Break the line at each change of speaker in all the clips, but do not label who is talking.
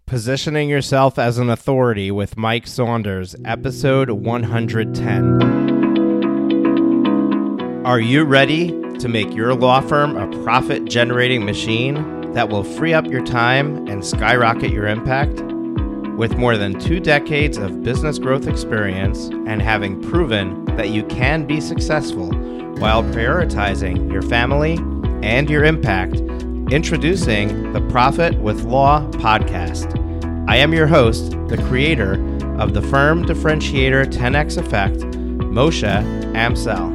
Positioning Yourself as an Authority with Mike Saunders, episode 110. Are you ready to make your law firm a profit-generating machine that will free up your time and skyrocket your impact? With more than 2 decades of business growth experience and having proven that you can be successful while prioritizing your family and your impact, introducing the Profit with Law podcast. I am your host, the creator of the Firm Differentiator 10X Effect, Moshe Amsel.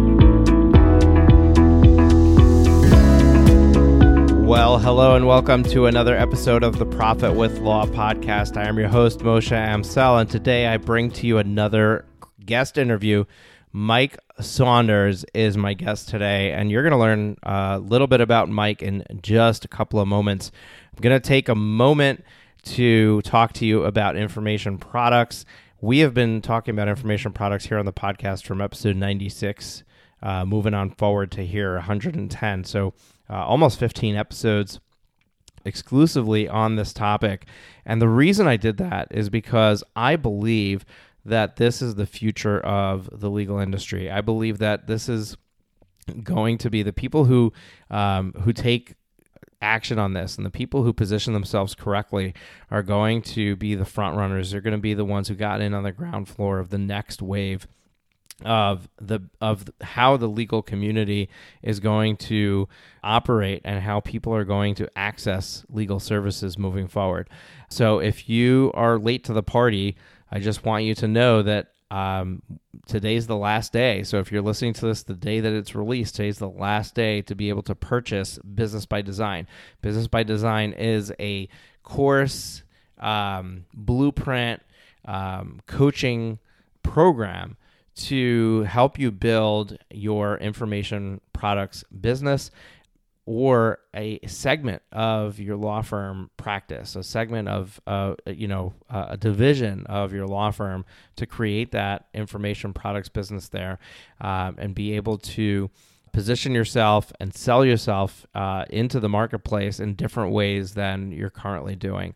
Well, hello and welcome to another episode of the Profit with Law podcast. I am your host, Moshe Amsel, and today I bring to you another guest interview. Mike Saunders is my guest today, and you're going to learn a little bit about Mike in just a couple of moments. I'm going to take a moment to talk to you about information products. We have been talking about information products here on the podcast from episode 96, moving on forward to here, 110. So almost 15 episodes exclusively on this topic. And the reason I did that is because I believe that this is the future of the legal industry. I believe that this is going to be the people who take action on this, and the people who position themselves correctly are going to be the front runners. They're going to be the ones who got in on the ground floor of the next wave of how the legal community is going to operate and how people are going to access legal services moving forward. So if you are late to the party, I just want you to know that today's the last day. So if you're listening to this the day that it's released, today's the last day to be able to purchase Business by Design. Business by Design is a course, blueprint, coaching program to help you build your information products business or a segment of your law firm practice, a segment of a division of your law firm to create that information products business there, and be able to position yourself and sell yourself into the marketplace in different ways than you're currently doing.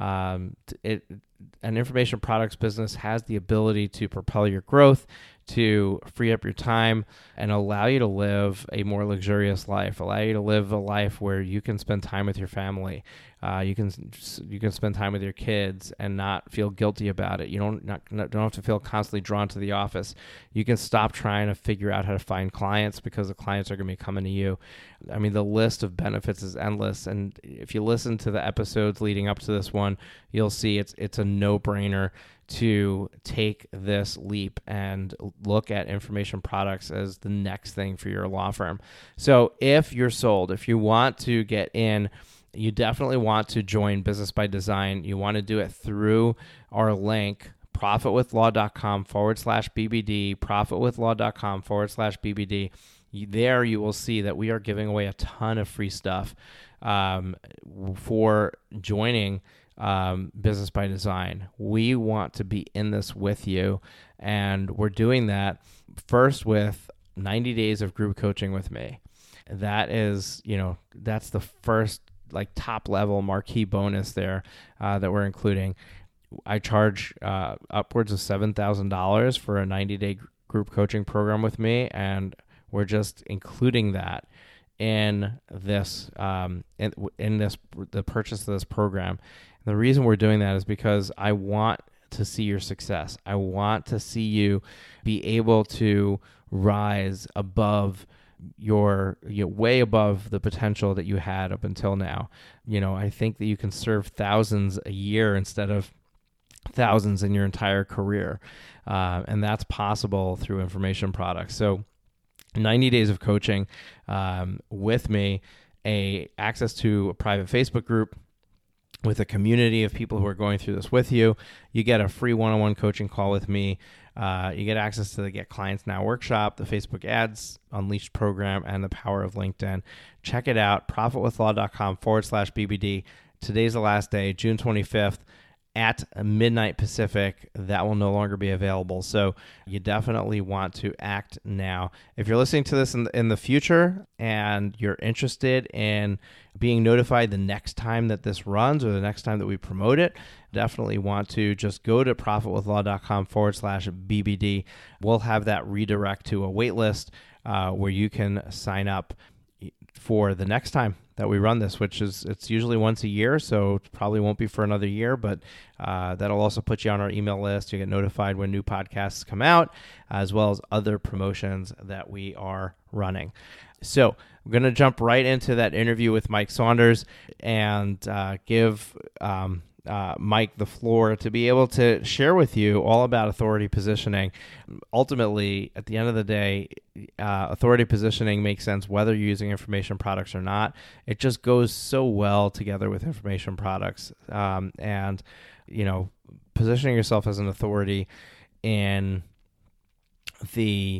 An information products business has the ability to propel your growth, to free up your time, and allow you to live a more luxurious life, allow you to live a life where you can spend time with your family. You can spend time with your kids and not feel guilty about it. You don't have to feel constantly drawn to the office. You can stop trying to figure out how to find clients because the clients are going to be coming to you. I mean, the list of benefits is endless. And if you listen to the episodes leading up to this one, you'll see it's a no-brainer to take this leap and look at information products as the next thing for your law firm. So if you're sold, if you want to get in, you definitely want to join Business by Design. You want to do it through our link, profitwithlaw.com/BBD, profitwithlaw.com/BBD. There you will see that we are giving away a ton of free stuff for joining Business by Design. We want to be in this with you, and we're doing that first with 90 days of group coaching with me. That is, that's the first top level marquee bonus there that we're including. I charge upwards of $7,000 for a 90-day group coaching program with me, and we're just including that in this the purchase of this program. The reason we're doing that is because I want to see your success. I want to see you be able to rise above your way above the potential that you had up until now. I think that you can serve thousands a year instead of thousands in your entire career. And that's possible through information products. So 90 days of coaching with me, access to a private Facebook group with a community of people who are going through this with you. You get a free one-on-one coaching call with me. You get access to the Get Clients Now workshop, the Facebook Ads Unleashed program, and the power of LinkedIn. Check it out, profitwithlaw.com/BBD. Today's the last day, June 25th. at midnight Pacific, that will no longer be available. So you definitely want to act now. If you're listening to this in the future and you're interested in being notified the next time that this runs or the next time that we promote it, definitely want to just go to profitwithlaw.com/BBD. We'll have that redirect to a wait list where you can sign up for the next time that we run this, which is it's usually once a year, so it probably won't be for another year, but that'll also put you on our email list. You get notified when new podcasts come out, as well as other promotions that we are running. So I'm going to jump right into that interview with Mike Saunders and give Mike the floor to be able to share with you all about authority positioning. Ultimately, at the end of the day, authority positioning makes sense whether you're using information products or not. It just goes so well together with information products. And, positioning yourself as an authority in the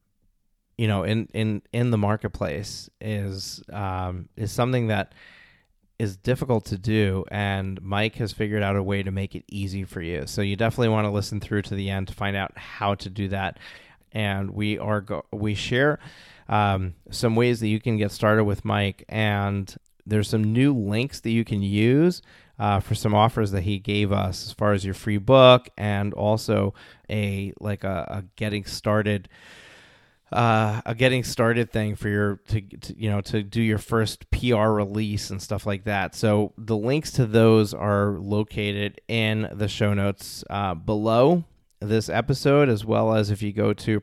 in the marketplace is something that is difficult to do, and Mike has figured out a way to make it easy for you. So you definitely want to listen through to the end to find out how to do that. And we share some ways that you can get started with Mike, and there's some new links that you can use for some offers that he gave us as far as your free book, and also a getting started thing for to do your first PR release and stuff like that. So the links to those are located in the show notes below this episode, as well as if you go to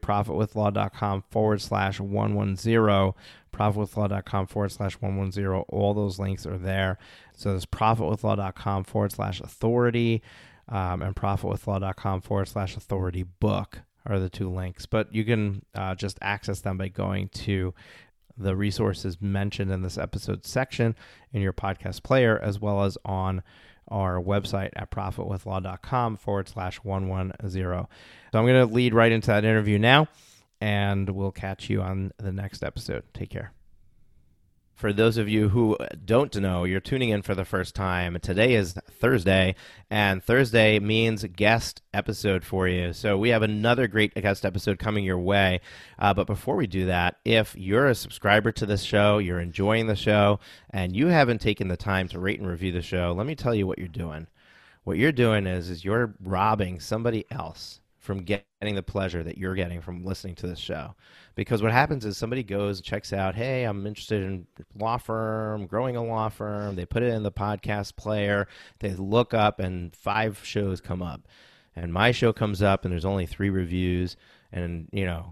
profitwithlaw.com/110, profitwithlaw.com/110, all those links are there. So there's profitwithlaw.com/authority and profitwithlaw.com/authority book are the two links, but you can just access them by going to the resources mentioned in this episode section in your podcast player, as well as on our website at profitwithlaw.com/110. So I'm going to lead right into that interview now, and we'll catch you on the next episode. Take care. For those of you who don't know, you're tuning in for the first time. Today is Thursday, and Thursday means guest episode for you. So we have another great guest episode coming your way. But before we do that, if you're a subscriber to this show, you're enjoying the show, and you haven't taken the time to rate and review the show, let me tell you what you're doing. What you're doing is you're robbing somebody else from getting the pleasure that you're getting from listening to this show. Because what happens is somebody goes, checks out, hey, I'm interested in law firm, growing a law firm. They put it in the podcast player. They look up, and 5 shows come up. And my show comes up, and there's only 3 reviews, and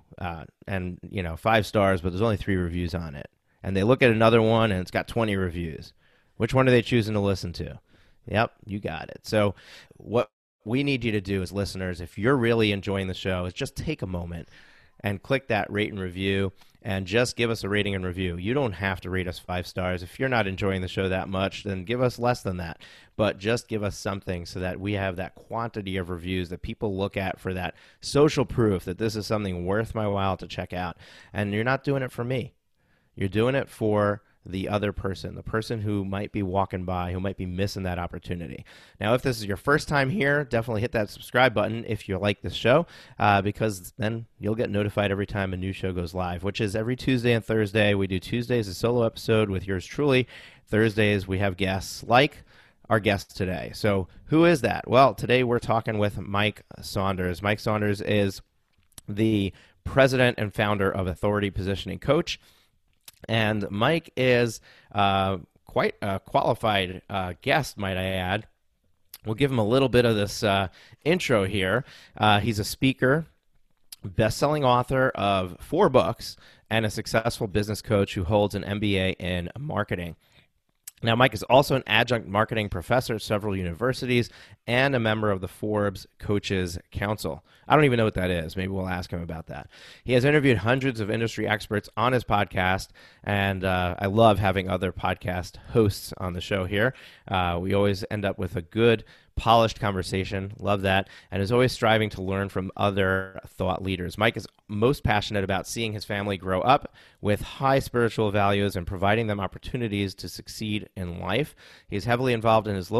5 stars, but there's only 3 reviews on it. And they look at another one, and it's got 20 reviews. Which one are they choosing to listen to? Yep, you got it. So what we need you to do as listeners, if you're really enjoying the show, is just take a moment and click that rate and review and just give us a rating and review. You don't have to rate us 5 stars. If you're not enjoying the show that much, then give us less than that. But just give us something so that we have that quantity of reviews that people look at for that social proof that this is something worth my while to check out. And you're not doing it for me. You're doing it for the other person, the person who might be walking by, who might be missing that opportunity. Now, if this is your first time here, definitely hit that subscribe button if you like this show, because then you'll get notified every time a new show goes live, which is every Tuesday and Thursday. We do Tuesdays a solo episode with yours truly. Thursdays we have guests like our guest today. So who is that? Well, today we're talking with Mike Saunders. Mike Saunders is the president and founder of Authority Positioning Coach. And Mike is quite a qualified guest, might I add. We'll give him a little bit of this intro here. He's a speaker, best-selling author of 4 books, and a successful business coach who holds an MBA in marketing. Now, Mike is also an adjunct marketing professor at several universities and a member of the Forbes Coaches Council. I don't even know what that is. Maybe we'll ask him about that. He has interviewed hundreds of industry experts on his podcast, and I love having other podcast hosts on the show here. We always end up with a good, polished conversation. Love that. And is always striving to learn from other thought leaders. Mike is most passionate about seeing his family grow up with high spiritual values and providing them opportunities to succeed in life. He is heavily involved in his local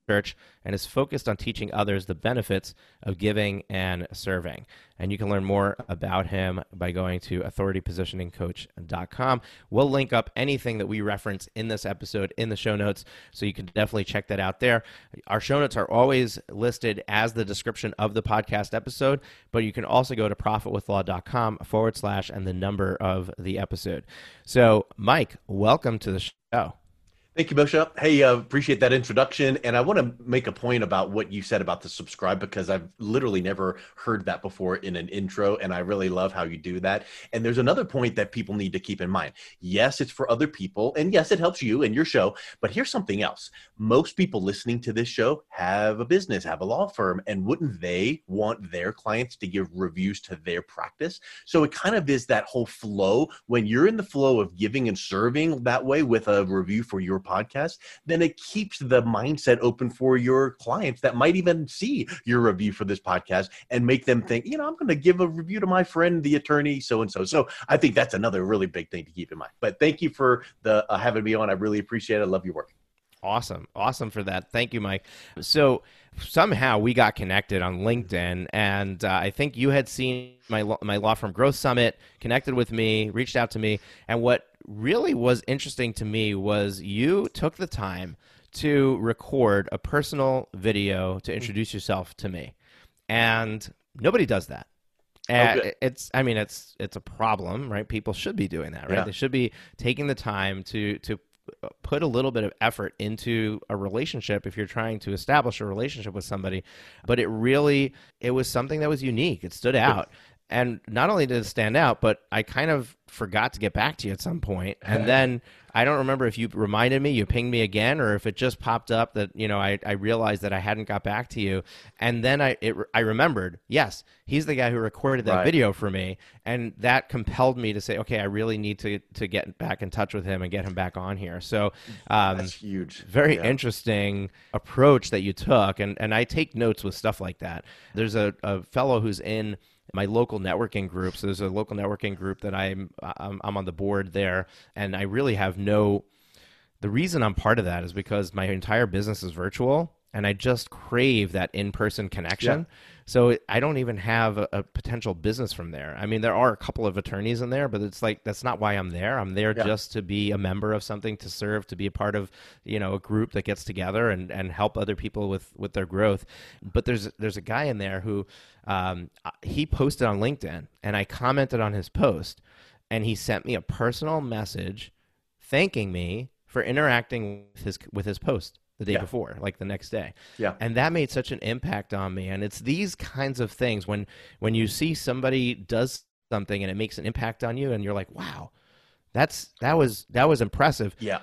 church and is focused on teaching others the benefits of giving and serving. And you can learn more about him by going to authoritypositioningcoach.com. We'll link up anything that we reference in this episode in the show notes, so you can definitely check that out there. Our show notes are always listed as the description of the podcast episode, but you can also go to profitwithlaw.com / and the number of the episode. So, Mike, welcome to the show.
Thank you, Moshe. Hey, appreciate that introduction. And I want to make a point about what you said about the subscribe, because I've literally never heard that before in an intro, and I really love how you do that. And there's another point that people need to keep in mind. Yes, it's for other people, and yes, it helps you and your show, but here's something else. Most people listening to this show have a business, have a law firm, and wouldn't they want their clients to give reviews to their practice? So it kind of is that whole flow. When you're in the flow of giving and serving that way with a review for your podcast, then it keeps the mindset open for your clients that might even see your review for this podcast and make them think, I'm going to give a review to my friend, the attorney, so-and-so. So I think that's another really big thing to keep in mind. But thank you for the having me on. I really appreciate it. I love your work.
Awesome for that. Thank you, Mike. So somehow we got connected on LinkedIn, and I think you had seen my law firm Growth Summit, connected with me, reached out to me, and what really was interesting to me was you took the time to record a personal video to introduce yourself to me, and nobody does that. And it's a problem, right? People should be doing that, right? Yeah. They should be taking the time to put a little bit of effort into a relationship if you're trying to establish a relationship with somebody. But it was something that was unique. It stood out. And not only did it stand out, but I kind of forgot to get back to you at some point. And then I don't remember if you reminded me, you pinged me again, or if it just popped up that, I realized that I hadn't got back to you. And then I remembered, yes, he's the guy who recorded that video for me. And that compelled me to say, okay, I really need to get back in touch with him and get him back on here. So
that's huge.
Very interesting approach that you took. And I take notes with stuff like that. There's a fellow who's in my local networking group. So there's a local networking group that I'm on the board there, and I really have the reason I'm part of that is because my entire business is virtual, and I just crave that in-person connection. Yeah. So I don't even have a potential business from there. I mean, there are a couple of attorneys in there, but it's like, that's not why I'm there. I'm there just to be a member of something, to serve, to be a part of, a group that gets together and help other people with their growth. But there's a guy in there who, he posted on LinkedIn, and I commented on his post, and he sent me a personal message thanking me for interacting with his post the day before, like the next day. Yeah. And that made such an impact on me. And it's these kinds of things when you see somebody does something and it makes an impact on you, and you're like, wow, that was impressive.
Yeah.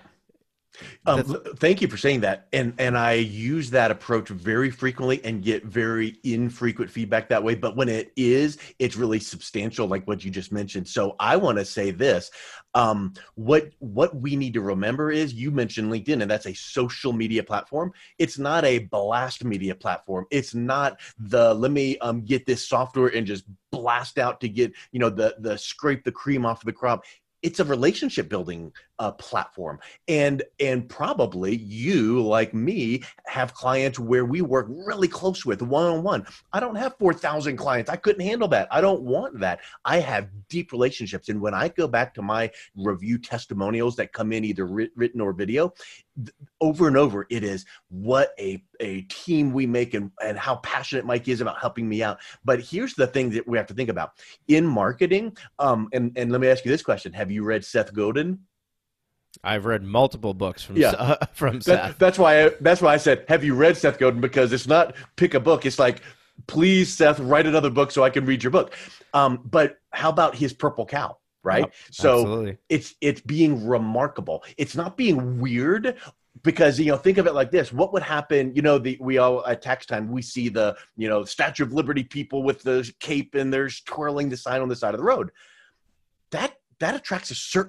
Thank you for saying that. And I use that approach very frequently and get very infrequent feedback that way. But when it's really substantial, like what you just mentioned. So I want to say this, what we need to remember is, you mentioned LinkedIn, and that's a social media platform. It's not a blast media platform. It's not let me get this software and just blast out to get, the scrape the cream off of the crop. It's a relationship building platform. And probably you, like me, have clients where we work really close with one-on-one. I don't have 4,000 clients. I couldn't handle that. I don't want that. I have deep relationships. And when I go back to my review testimonials that come in either written or video, over and over, it is what a team we make and how passionate Mike is about helping me out. But here's the thing that we have to think about. In marketing, and let me ask you this question. Have you read Seth Godin?
I've read multiple books from Seth.
That's why I said, have you read Seth Godin? Because it's not pick a book. It's like, please, Seth, write another book so I can read your book. But how about his Purple Cow? Right. Yep, so absolutely. It's being remarkable. It's not being weird, because, think of it like this. What would happen? We all at tax time, we see the, Statue of Liberty people with the cape, and they're twirling the sign on the side of the road. That attracts a certain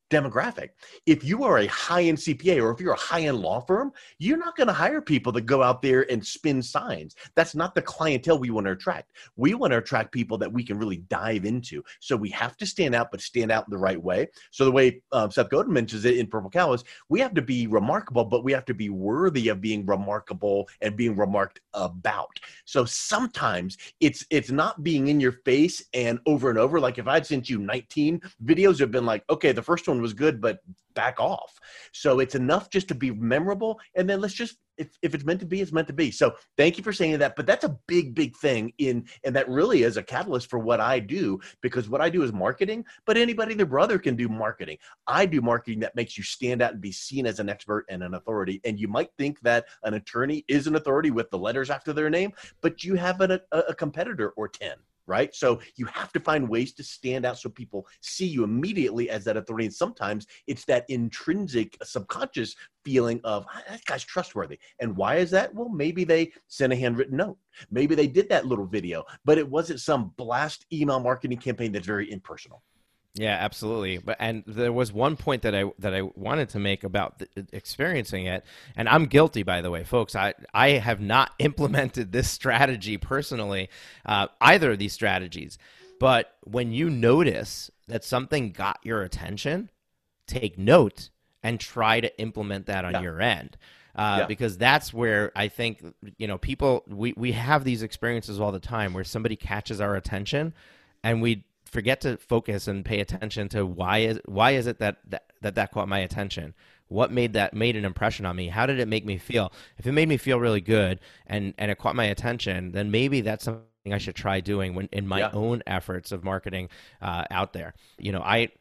demographic. If you are a high-end CPA or if you're a high-end law firm, you're not going to hire people that go out there and spin signs. That's not the clientele we want to attract. We want to attract people that we can really dive into. So we have to stand out, but stand out in the right way. So the way Seth Godin mentions it in Purple Cow is we have to be remarkable, but we have to be worthy of being remarkable and being remarked about. So sometimes it's not being in your face and over. Like if I'd sent you 19 videos, have been like, okay, the first one was good, but back off. So it's enough just to be memorable. And then let's just, if it's meant to be, it's meant to be. So thank you for saying that. But that's a big thing and that really is a catalyst for what I do, because what I do is marketing, but anybody, their brother can do marketing. I do marketing that makes you stand out and be seen as an expert and an authority. And you might think that an attorney is an authority with the letters after their name, but you have a competitor or 10. Right? So you have to find ways to stand out so people see you immediately as that authority. And sometimes it's that intrinsic subconscious feeling of that guy's trustworthy. And why is that? Well, maybe they sent a handwritten note. Maybe they did that little video, but it wasn't some blast email marketing campaign that's very impersonal.
Yeah, absolutely. And there was one point that I wanted to make about experiencing it, and I'm guilty, by the way, folks. I have not implemented this strategy personally, either of these strategies. But when you notice that something got your attention, take note and try to implement that on your end. Because that's where I think, people, we have these experiences all the time where somebody catches our attention and we forget to focus and pay attention to why is it that caught my attention? What made an impression on me? How did it make me feel? If it made me feel really good and it caught my attention, then maybe that's something I should try doing when in my own efforts of marketing out there. You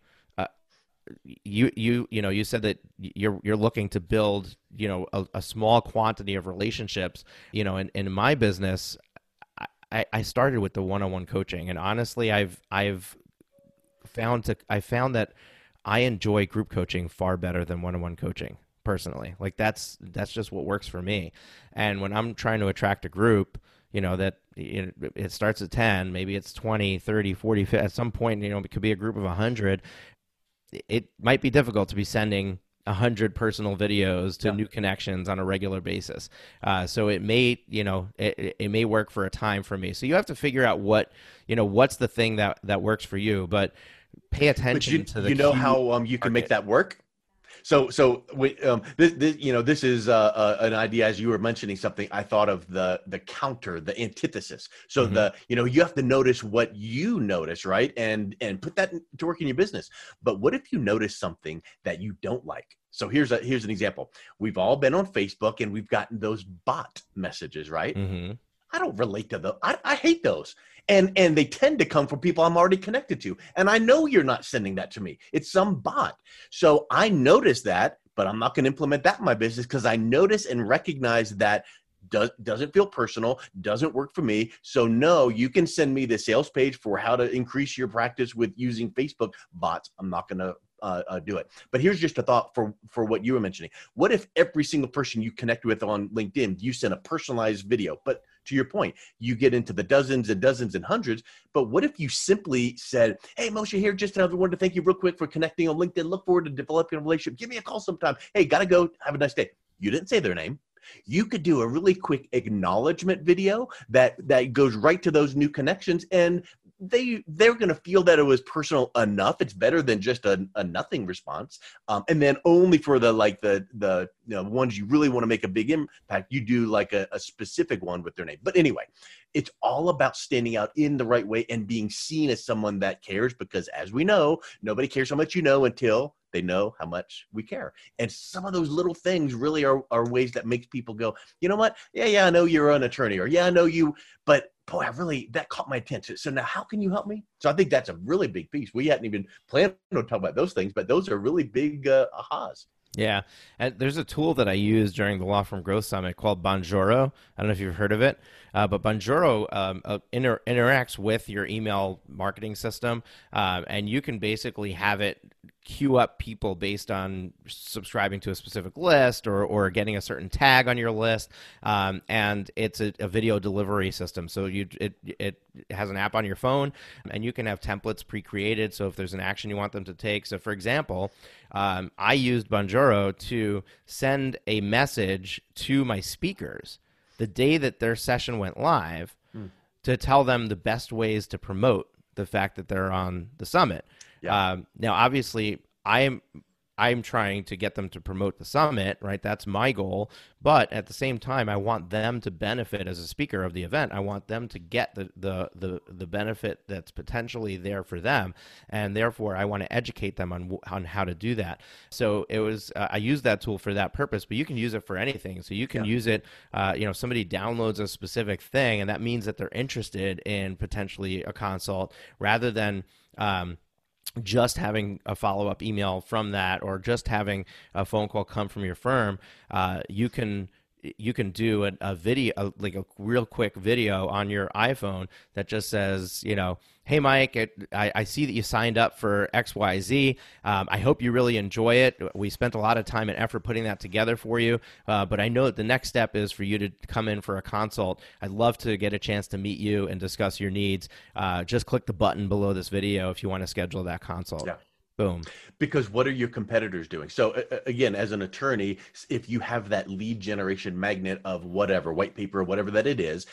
said that you're looking to build a small quantity of relationships. In my business, I started with the one-on-one coaching, and honestly, I've found that I enjoy group coaching far better than one-on-one coaching personally. Like that's just what works for me. And when I'm trying to attract a group, it starts at 10, maybe it's 20, 30, 40, 50, at some point, it could be a group of 100. It might be difficult to be sending 100 personal videos to new connections on a regular basis. So it may, it may work for a time for me. So you have to figure out what's the thing that works for you, but pay attention to the
how you can make that work. So this is an idea, as you were mentioning something, I thought of the counter, the antithesis. So you have to notice what you notice, right? And put that to work in your business. But what if you notice something that you don't like? So here's an example. We've all been on Facebook and we've gotten those bot messages, right? Mm-hmm. I don't relate to those. I hate those. And they tend to come from people I'm already connected to. And I know you're not sending that to me. It's some bot. So I notice that, but I'm not going to implement that in my business because I notice and recognize that doesn't feel personal, doesn't work for me. So no, you can send me the sales page for how to increase your practice with using Facebook bots. I'm not going to do it. But here's just a thought for what you were mentioning. What if every single person you connect with on LinkedIn, you send a personalized video? But to your point, you get into the dozens and dozens and hundreds. But what if you simply said, hey, Moshe here, just another one to thank you real quick for connecting on LinkedIn. Look forward to developing a relationship. Give me a call sometime. Hey, got to go. Have a nice day. You didn't say their name. You could do a really quick acknowledgement video that goes right to those new connections, and they're going to feel that it was personal enough. It's better than just a nothing response. And then only for the ones you really want to make a big impact, you do like a specific one with their name. But anyway, it's all about standing out in the right way and being seen as someone that cares, because as we know, nobody cares how much you know until they know how much we care. And some of those little things really are ways that makes people go, you know what? Yeah, I know you're an attorney, or yeah, I know you, but boy, that caught my attention. So now how can you help me? So I think that's a really big piece. We hadn't even planned on talking about those things, but those are really big ahas.
Yeah. And there's a tool that I use during the Law Firm Growth Summit called Bonjoro. I don't know if you've heard of it, but Bonjoro interacts with your email marketing system, and you can basically have it queue up people based on subscribing to a specific list or getting a certain tag on your list. And it's a video delivery system. So it has an app on your phone, and you can have templates pre-created. So if there's an action you want them to take. So for example, I used Bonjoro to send a message to my speakers the day that their session went live to tell them the best ways to promote the fact that they're on the summit. Yeah. Now, obviously, I'm trying to get them to promote the summit, right? That's my goal. But at the same time, I want them to benefit as a speaker of the event. I want them to get the benefit that's potentially there for them, and therefore, I want to educate them on how to do that. So it was I used that tool for that purpose, but you can use it for anything. So you can use it. Somebody downloads a specific thing, and that means that they're interested in potentially a consult, rather than just having a follow-up email from that, or just having a phone call come from your firm. You can do a video, like a real quick video on your iPhone that just says, hey, Mike, I see that you signed up for XYZ. I hope you really enjoy it. We spent a lot of time and effort putting that together for you, but I know that the next step is for you to come in for a consult. I'd love to get a chance to meet you and discuss your needs. Just click the button below this video if you want to schedule that consult. Yeah. Boom.
Because what are your competitors doing? So again, as an attorney, if you have that lead generation magnet of whatever, white paper or whatever that it is,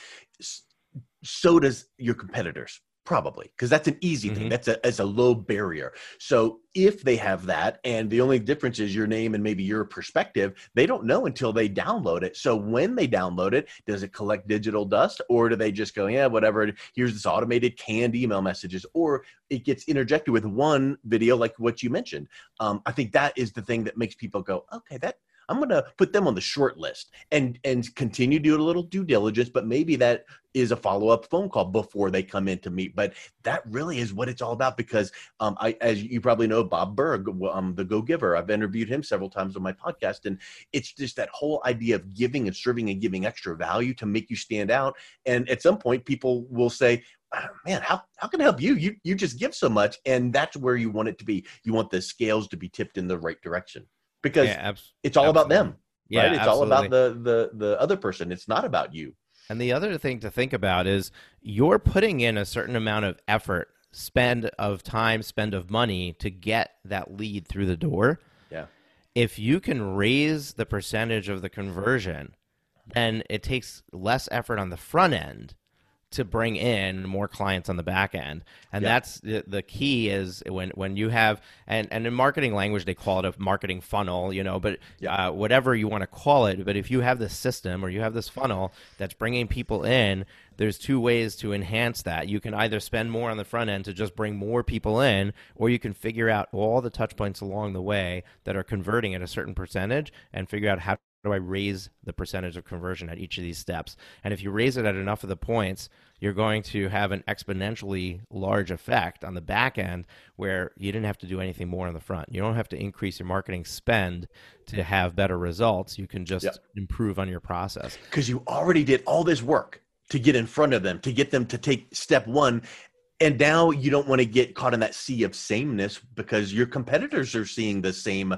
so does your competitors. Probably, because that's an easy thing. That's a low barrier. So if they have that, and the only difference is your name and maybe your perspective, they don't know until they download it. So when they download it, does it collect digital dust, or do they just go, yeah, whatever, here's this automated canned email messages, or it gets interjected with one video like what you mentioned? I think that is the thing that makes people go, okay, I'm going to put them on the short list and continue to do a little due diligence, but maybe that is a follow-up phone call before they come in to meet. But that really is what it's all about, because as you probably know, Bob Berg, the Go-Giver, I've interviewed him several times on my podcast, and it's just that whole idea of giving and serving and giving extra value to make you stand out. And at some point, people will say, man, how can I help you? You just give so much, and that's where you want it to be. You want the scales to be tipped in the right direction. Because it's all about them, right? It's all about the other person. It's not about you.
And the other thing to think about is you're putting in a certain amount of effort, spend of time, spend of money to get that lead through the door.
Yeah.
If you can raise the percentage of the conversion, then it takes less effort on the front end to bring in more clients on the back end. And that's the key is when you have, and in marketing language, they call it a marketing funnel, but whatever you want to call it. But if you have this system or you have this funnel that's bringing people in, there's two ways to enhance that. You can either spend more on the front end to just bring more people in, or you can figure out all the touch points along the way that are converting at a certain percentage and figure out how do I raise the percentage of conversion at each of these steps. And if you raise it at enough of the points, you're going to have an exponentially large effect on the back end where you didn't have to do anything more on the front. You don't have to increase your marketing spend to have better results. You can just improve on your process.
Because you already did all this work to get in front of them, to get them to take step one. And now you don't want to get caught in that sea of sameness because your competitors are seeing the same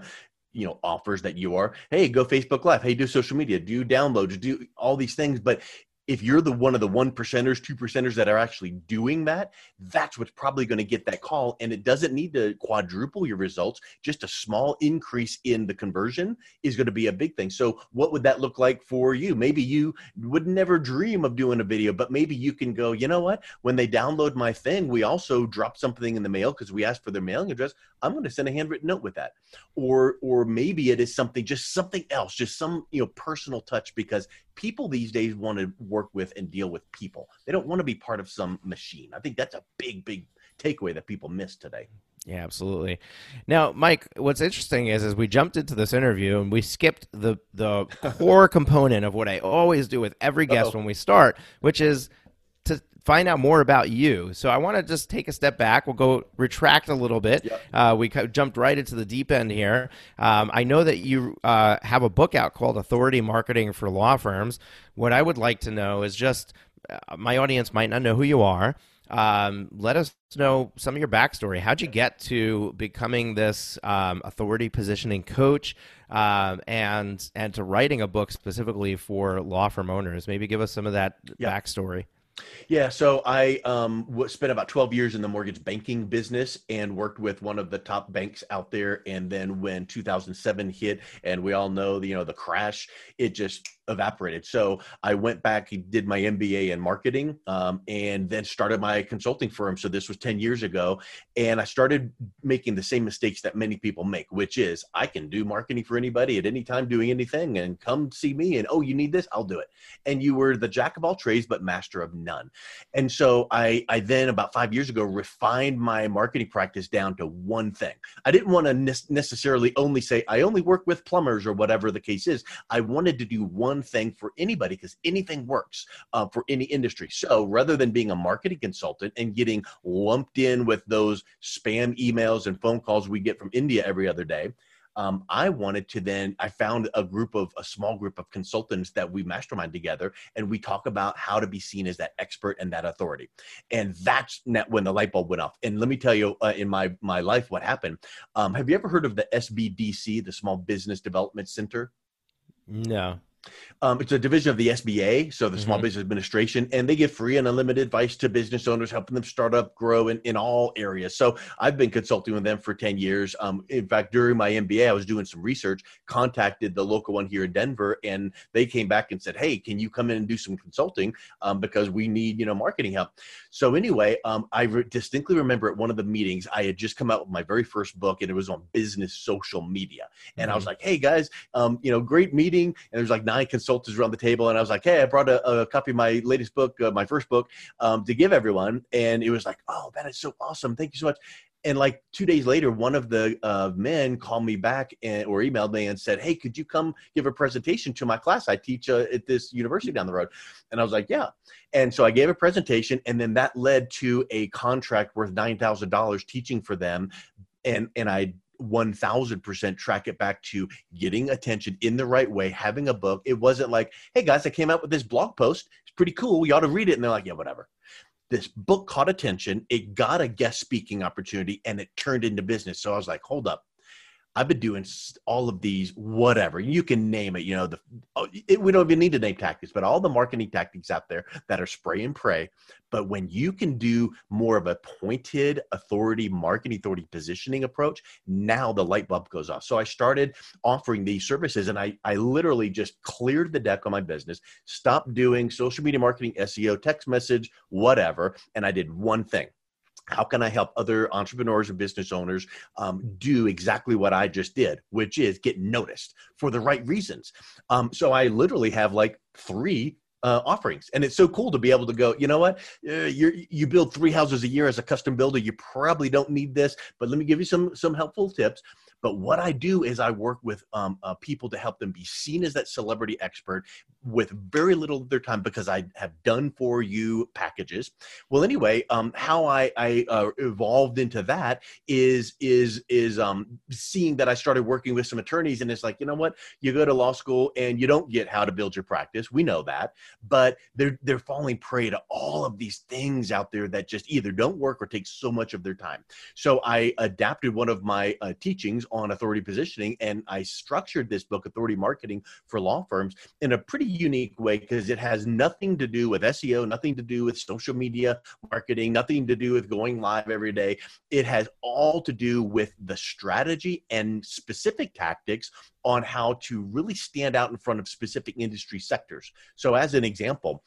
offers that you are. Hey, go Facebook Live. Hey, do social media, do downloads, do all these things. But if you're one of the 1%ers, 2%ers that are actually doing that, that's what's probably going to get that call. And it doesn't need to quadruple your results. Just a small increase in the conversion is going to be a big thing. So what would that look like for you? Maybe you would never dream of doing a video, but maybe you can go, you know what? When they download my thing, we also drop something in the mail because we asked for their mailing address. I'm going to send a handwritten note with that. Or maybe it is something else, just some personal touch, because people these days want to work with and deal with people. They don't want to be part of some machine. I think that's a big takeaway that people miss today.
Yeah, absolutely. Now, Mike, what's interesting is we jumped into this interview and we skipped the core component of what I always do with every guest when we start, which is to find out more about you. So I want to just take a step back. We'll go retract a little bit. Yep. We jumped right into the deep end here. I know that you have a book out called Authority Marketing for Law Firms. What I would like to know is just my audience might not know who you are. Let us know some of your backstory. How'd you get to becoming this authority positioning coach, and to writing a book specifically for law firm owners? Maybe give us some of that backstory.
Yeah, so I spent about 12 years in the mortgage banking business and worked with one of the top banks out there. And then when 2007 hit, and we all know the crash, it just evaporated. So I went back, did my MBA in marketing, and then started my consulting firm. So this was 10 years ago. And I started making the same mistakes that many people make, which is I can do marketing for anybody at any time doing anything, and come see me and, oh, you need this, I'll do it. And you were the jack of all trades, but master of none. And so I then about 5 years ago refined my marketing practice down to one thing. I didn't want to necessarily only say I only work with plumbers or whatever the case is. I wanted to do one thing for anybody because anything works for any industry. So rather than being a marketing consultant and getting lumped in with those spam emails and phone calls we get from India every other day, I found a small group of consultants that we mastermind together, and we talk about how to be seen as that expert and that authority. And that's when the light bulb went off. And let me tell you, in my life, what happened. Have you ever heard of the SBDC, the Small Business Development Center?
No.
It's a division of the SBA, so the Small Business Administration, and they give free and unlimited advice to business owners, helping them start up, grow in all areas. So I've been consulting with them for 10 years. In fact, during my MBA, I was doing some research, contacted the local one here in Denver, and they came back and said, hey, can you come in and do some consulting because we need, marketing help. So anyway, I distinctly remember at one of the meetings, I had just come out with my very first book, and it was on business social media. And I was like, hey, guys, great meeting. And there's like 9 consultants around the table. And I was like, hey, I brought a copy of my latest book, my first book, to give everyone. And it was like, oh, that is so awesome. Thank you so much. And like 2 days later, one of the men called me back or emailed me and said, hey, could you come give a presentation to my class? I teach at this university down the road. And I was like, yeah. And so I gave a presentation, and then that led to a contract worth $9,000 teaching for them. And I 1000% track it back to getting attention in the right way, having a book. It wasn't like, hey guys, I came out with this blog post. It's pretty cool. You ought to read it. And they're like, yeah, whatever. This book caught attention. It got a guest speaking opportunity, and it turned into business. So I was like, hold up. I've been doing all of these, whatever you can name it. We don't even need to name tactics, but all the marketing tactics out there that are spray and pray. But when you can do more of a pointed marketing authority positioning approach, now the light bulb goes off. So I started offering these services, and I literally just cleared the deck on my business, stopped doing social media marketing, SEO, text message, whatever. And I did one thing. How can I help other entrepreneurs and business owners do exactly what I just did, which is get noticed for the right reasons? So I literally have like 3 offerings. And it's so cool to be able to go, you know what, you build 3 houses a year as a custom builder. You probably don't need this, but let me give you some helpful tips. But what I do is I work with people to help them be seen as that celebrity expert with very little of their time, because I have done for you packages. Well, anyway, how I evolved into that is seeing that I started working with some attorneys, and it's like, you know what, you go to law school and you don't get how to build your practice. We know that, but they're falling prey to all of these things out there that just either don't work or take so much of their time. So I adapted one of my teachings on authority positioning, and I structured this book, Authority Marketing for Law Firms, in a pretty unique way, because it has nothing to do with SEO, nothing to do with social media marketing, nothing to do with going live every day. It has all to do with the strategy and specific tactics on how to really stand out in front of specific industry sectors. So as an example,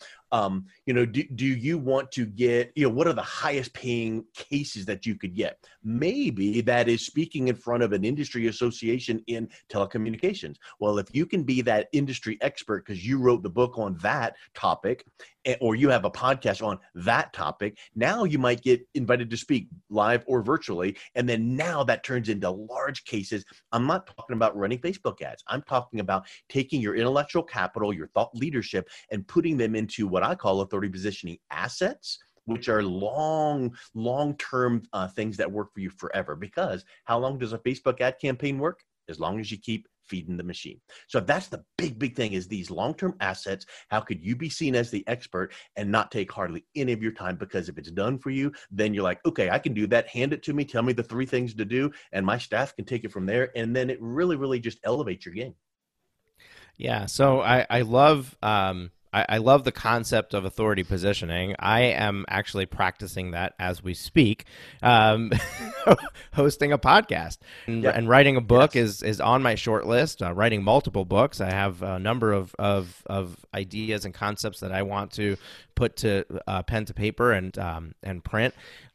do you want to get, what are the highest paying cases that you could get? Maybe that is speaking in front of an industry association in telecommunications. Well, if you can be that industry expert because you wrote the book on that topic, or you have a podcast on that topic, now you might get invited to speak live or virtually. And then now that turns into large cases. I'm not talking about running Facebook ads. I'm talking about taking your intellectual capital, your thought leadership, and putting them into what I call authority positioning assets, which are long-term things that work for you forever. Because how long does a Facebook ad campaign work? As long as you keep feeding the machine. So that's the big thing, is these long-term assets. How could you be seen as the expert and not take hardly any of your time? Because if it's done for you, then you're like, okay, I can do that. Hand it to me. Tell me the 3 things to do, and my staff can take it from there. And then it really just elevates your game.
Yeah. So I love I love the concept of authority positioning. I am actually practicing that as we speak, hosting a podcast and writing a book is on my short list. Writing multiple books. I have a number of ideas and concepts that I want to put to pen to paper and print.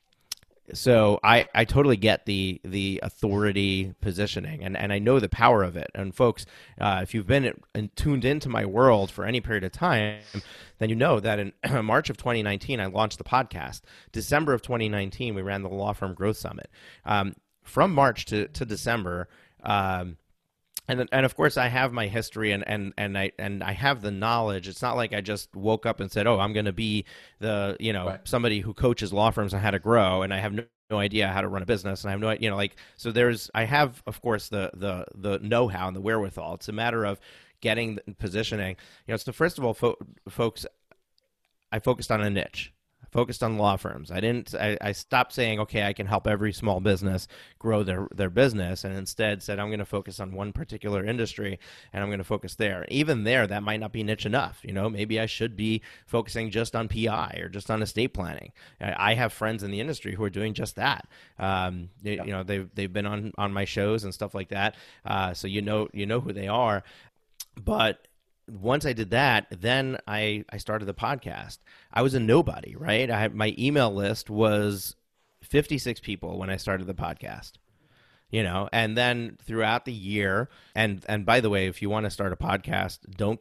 So I totally get the authority positioning, and I know the power of it. And folks, if you've been tuned into my world for any period of time, then you know that in March of 2019, I launched the podcast. December of 2019, we ran the Law Firm Growth Summit. From March to December, and of course, I have my history and I have the knowledge. It's not like I just woke up and said, "Oh, I'm going to be the somebody who coaches law firms on how to grow," and I have no idea how to run a business, and I have no so I have, of course, the know-how and the wherewithal. It's a matter of getting the positioning. So first of all, folks, I focused on a niche. Focused on law firms. I stopped saying, okay, I can help every small business grow their business, and instead said, I'm going to focus on one particular industry, and I'm going to focus there. Even there, that might not be niche enough. Maybe I should be focusing just on PI or just on estate planning. I have friends in the industry who are doing just that. They've been on my shows and stuff like that. So you know who they are. But once I did that, then I started the podcast. I was a nobody, right? My email list was 56 people when I started the podcast, and then throughout the year, and by the way, if you want to start a podcast,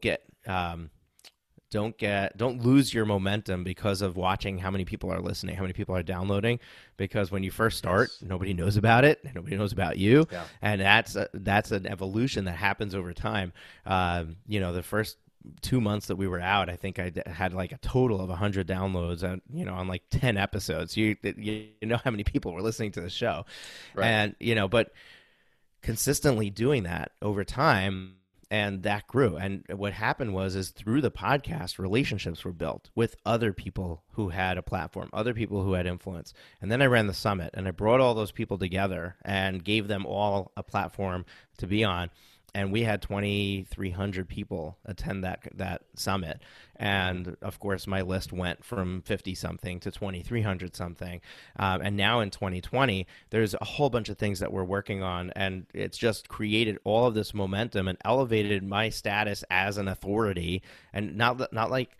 don't lose your momentum because of watching how many people are listening, how many people are downloading, because when you first start, nobody knows about it, nobody knows about you, and that's an evolution that happens over time. The first 2 months that we were out, I think I had like a total of 100 downloads on like 10 episodes. You know how many people were listening to the show, right? And but consistently doing that over time. And that grew. And what happened is through the podcast, relationships were built with other people who had a platform, other people who had influence. And then I ran the summit, and I brought all those people together and gave them all a platform to be on. And we had 2,300 people attend that summit. And, of course, my list went from 50-something to 2,300-something. And now in 2020, there's a whole bunch of things that we're working on. And it's just created all of this momentum and elevated my status as an authority. And not like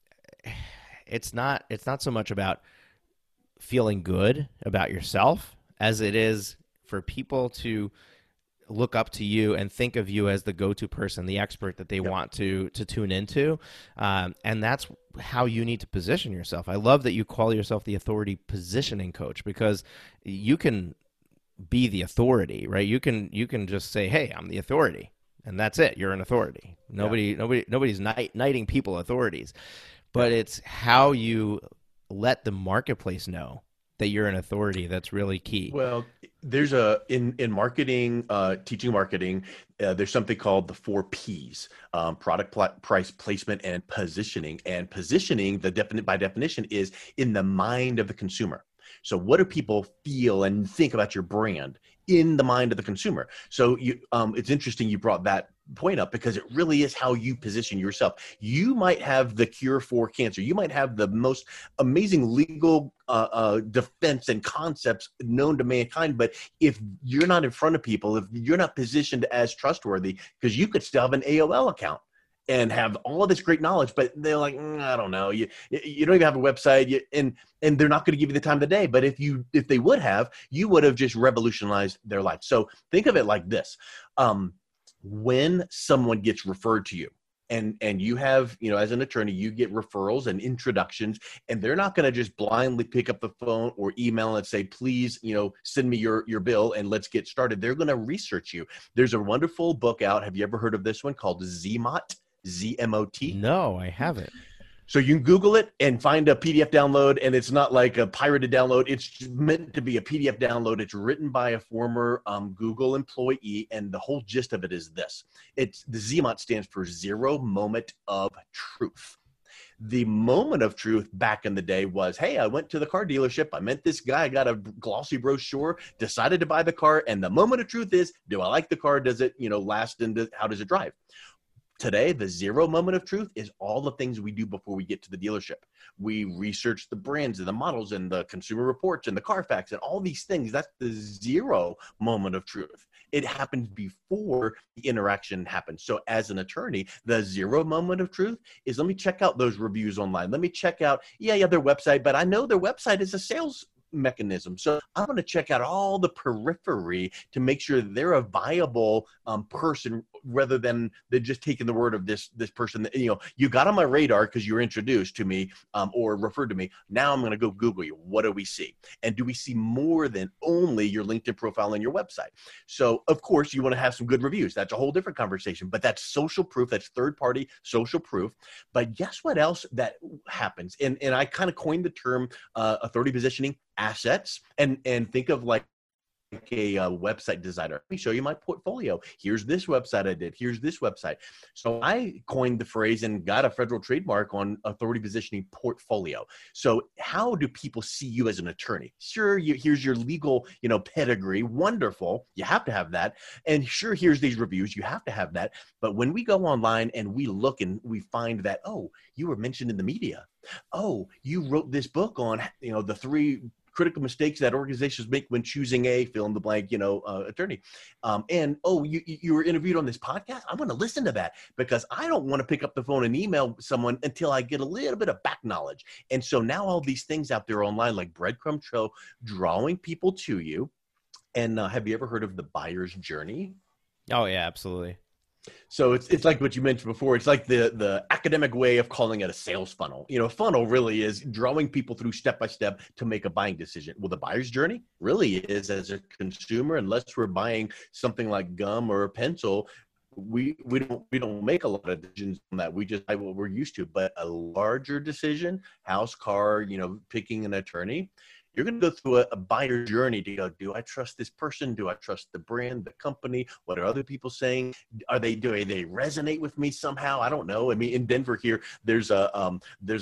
it's not so much about feeling good about yourself as it is for people to look up to you and think of you as the go-to person, the expert that they want to tune into. And that's how you need to position yourself. I love that you call yourself the authority positioning coach, because you can be the authority, right? You can just say, hey, I'm the authority, and that's it. You're an authority. Nobody's knighting people authorities, but it's how you let the marketplace know that you're an authority that's really key.
Well, there's in marketing, teaching marketing, there's something called the 4 Ps: product, price, placement, and positioning. And positioning, by definition, is in the mind of the consumer. So what do people feel and think about your brand in the mind of the consumer? So it's interesting you brought that point up, because it really is how you position yourself. You might have the cure for cancer. You might have the most amazing legal defense and concepts known to mankind. But if you're not in front of people, if you're not positioned as trustworthy, because you could still have an AOL account and have all of this great knowledge, but they're like, I don't know, you don't even have a website, and they're not going to give you the time of the day. But if they would have, you would have just revolutionized their life. So think of it like this. When someone gets referred to you, and you have, as an attorney, you get referrals and introductions, and they're not going to just blindly pick up the phone or email and say, please, send me your bill and let's get started. They're going to research you. There's a wonderful book out. Have you ever heard of this one called ZMOT? ZMOT?
No, I haven't.
So you can Google it and find a PDF download, and it's not like a pirated download. It's meant to be a PDF download. It's written by a former Google employee, and the whole gist of it is this. It's the ZMOT stands for Zero Moment of Truth. The moment of truth back in the day was, hey, I went to the car dealership. I met this guy, got a glossy brochure, decided to buy the car. And the moment of truth is, do I like the car? Does it, last? And how does it drive? Today, the zero moment of truth is all the things we do before we get to the dealership. We research the brands and the models and the consumer reports and the Carfax and all these things. That's the zero moment of truth. It happens before the interaction happens. So as an attorney, the zero moment of truth is, let me check out those reviews online. Let me check out, their website, but I know their website is a sales mechanism. So I'm going to check out all the periphery to make sure they're a viable person, rather than just taking the word of this person that, you got on my radar because you were introduced to me or referred to me. Now I'm going to go Google you. What do we see? And do we see more than only your LinkedIn profile and your website? So of course you want to have some good reviews. That's a whole different conversation, but that's social proof. That's third party social proof. But guess what else that happens? And I kind of coined the term authority positioning assets, and think of like a website designer. Let me show you my portfolio. Here's this website I did. Here's this website. So I coined the phrase and got a federal trademark on authority positioning portfolio. So how do people see you as an attorney? Sure, here's your legal, pedigree. Wonderful. You have to have that. And sure, here's these reviews. You have to have that. But when we go online and we look and we find that, oh, you were mentioned in the media. Oh, you wrote this book on, the 3 critical mistakes that organizations make when choosing a fill in the blank, attorney. And, oh, you were interviewed on this podcast. I'm going to listen to that because I don't want to pick up the phone and email someone until I get a little bit of back knowledge. And so now all these things out there online, like breadcrumb trail, drawing people to you. And have you ever heard of the buyer's journey?
Oh yeah, absolutely.
So it's like what you mentioned before. It's like the academic way of calling it a sales funnel. Funnel really is drawing people through step by step to make a buying decision. Well, the buyer's journey really is, as a consumer, unless we're buying something like gum or a pencil, we don't make a lot of decisions on that. We just buy what we're used to. But a larger decision, house, car, picking an attorney, you're going to go through a buyer journey to go, do I trust this person? Do I trust the brand, the company? What are other people saying? Do they resonate with me somehow? I don't know. I mean, in Denver here, there's a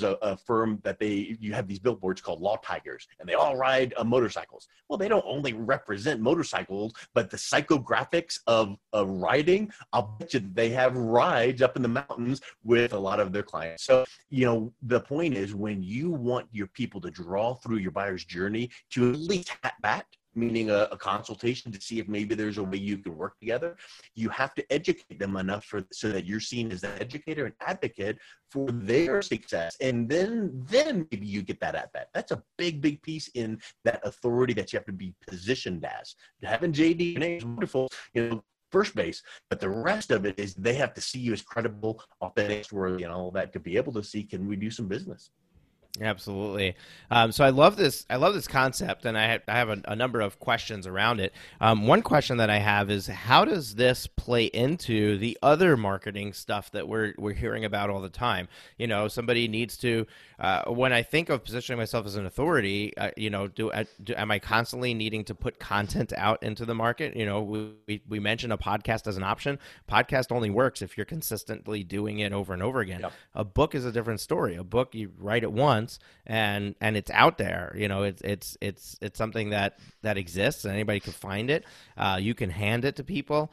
firm that you have these billboards called Law Tigers, and they all ride motorcycles. Well, they don't only represent motorcycles, but the psychographics of riding, I'll bet you they have rides up in the mountains with a lot of their clients. So, the point is, when you want your people to draw through your buyer's journey, to at least hat bat, meaning a consultation to see if maybe there's a way you can work together, you have to educate them enough so that you're seen as an educator and advocate for their success. And then maybe you get that at bat. That's a big piece in that authority that you have to be positioned as. Having JD is wonderful, first base, but the rest of it is they have to see you as credible, authentic, worthy, and all that to be able to see, can we do some business?
Absolutely. So I love this concept, and I have a number of questions around it. One question that I have is, how does this play into the other marketing stuff that we're hearing about all the time? Somebody needs to, when I think of positioning myself as an authority, am I constantly needing to put content out into the market? We mentioned a podcast as an option. Podcast only works if you're consistently doing it over and over again. Yep. A book is a different story. A book, you write it once, and it's out there. It's something that exists, and anybody can find it. You can hand it to people.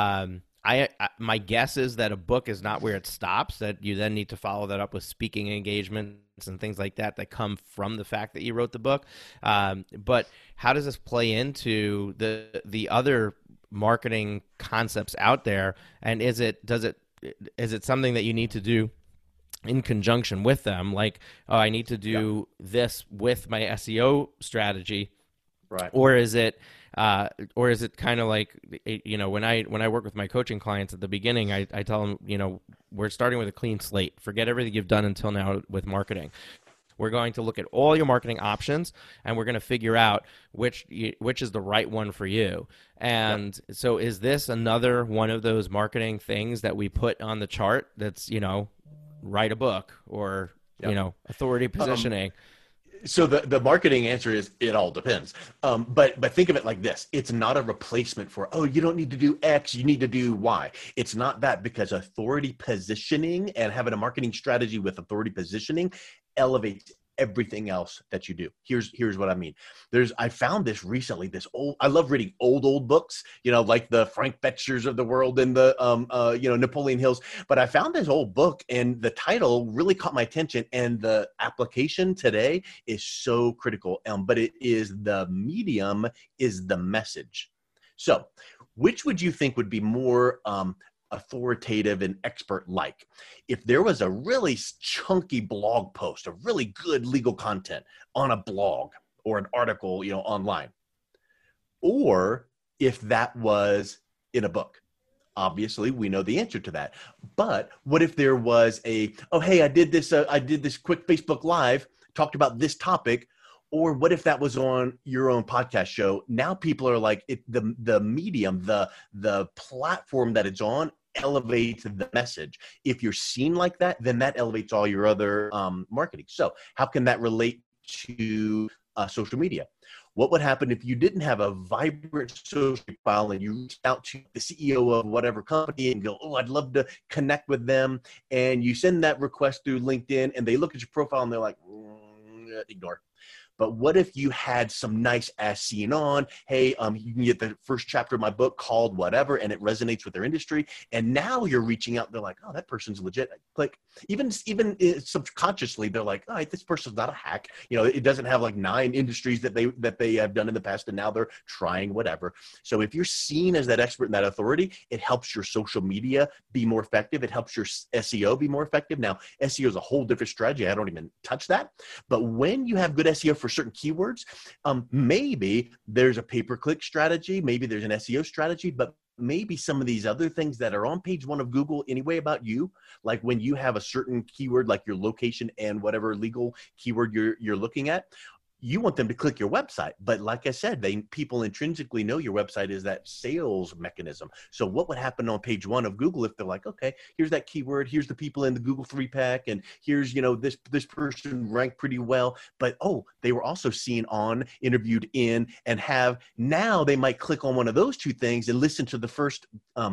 My guess is that a book is not where it stops, that you then need to follow that up with speaking engagements and things like that come from the fact that you wrote the book. But how does this play into the other marketing concepts out there? And is it something that you need to do in conjunction with them? Like, I need to do this with my SEO strategy,
right?
Or is it kind of like, when I work with my coaching clients at the beginning, I tell them, we're starting with a clean slate. Forget everything you've done until now with marketing. We're going to look at all your marketing options, and we're going to figure out which is the right one for you. And so is this another one of those marketing things that we put on the chart that's, write a book or authority positioning?
So the marketing answer is it all depends. But think of it like this. It's not a replacement for, oh, you don't need to do X, you need to do Y. It's not that, because authority positioning and having a marketing strategy with authority positioning elevates everything else that you do. Here's what I mean. I found this recently, I love reading old books, like the Frank Bettchers of the world and the, Napoleon Hills. But I found this old book and the title really caught my attention, and the application today is so critical. But the medium is the message. So which would you think would be more, authoritative and expert like? If there was a really chunky blog post, a really good legal content on a blog or an article, online, or if that was in a book. Obviously, we know the answer to that. But what if there was hey, I did this quick Facebook Live, talked about this topic. Or what if that was on your own podcast show? Now people are like, the medium, the platform that it's on elevates the message. If you're seen like that, then that elevates all your other marketing. So how can that relate to social media? What would happen if you didn't have a vibrant social profile and you reached out to the CEO of whatever company and go, oh, I'd love to connect with them. And you send that request through LinkedIn and they look at your profile and they're like, ignore. But what if you had some nice ass scene on? Hey, you can get the first chapter of my book called whatever, and it resonates with their industry. And now you're reaching out. They're like, oh, that person's legit. Like even subconsciously, they're like, oh, this person's not a hack. It doesn't have like 9 industries that they have done in the past, and now they're trying whatever. So if you're seen as that expert and that authority, it helps your social media be more effective. It helps your SEO be more effective. Now, SEO is a whole different strategy. I don't even touch that. But when you have good SEO for certain keywords, maybe there's a pay-per-click strategy, maybe there's an SEO strategy, but maybe some of these other things that are on page 1 of Google anyway about you, like when you have a certain keyword, like your location and whatever legal keyword you're looking at, you want them to click your website. But like I said, people intrinsically know your website is that sales mechanism. So what would happen on page 1 of Google if they're like, okay, here's that keyword, here's the people in the Google 3-pack, and here's, this person ranked pretty well, but they were also seen on, interviewed in, and now they might click on one of those 2 things and listen to the first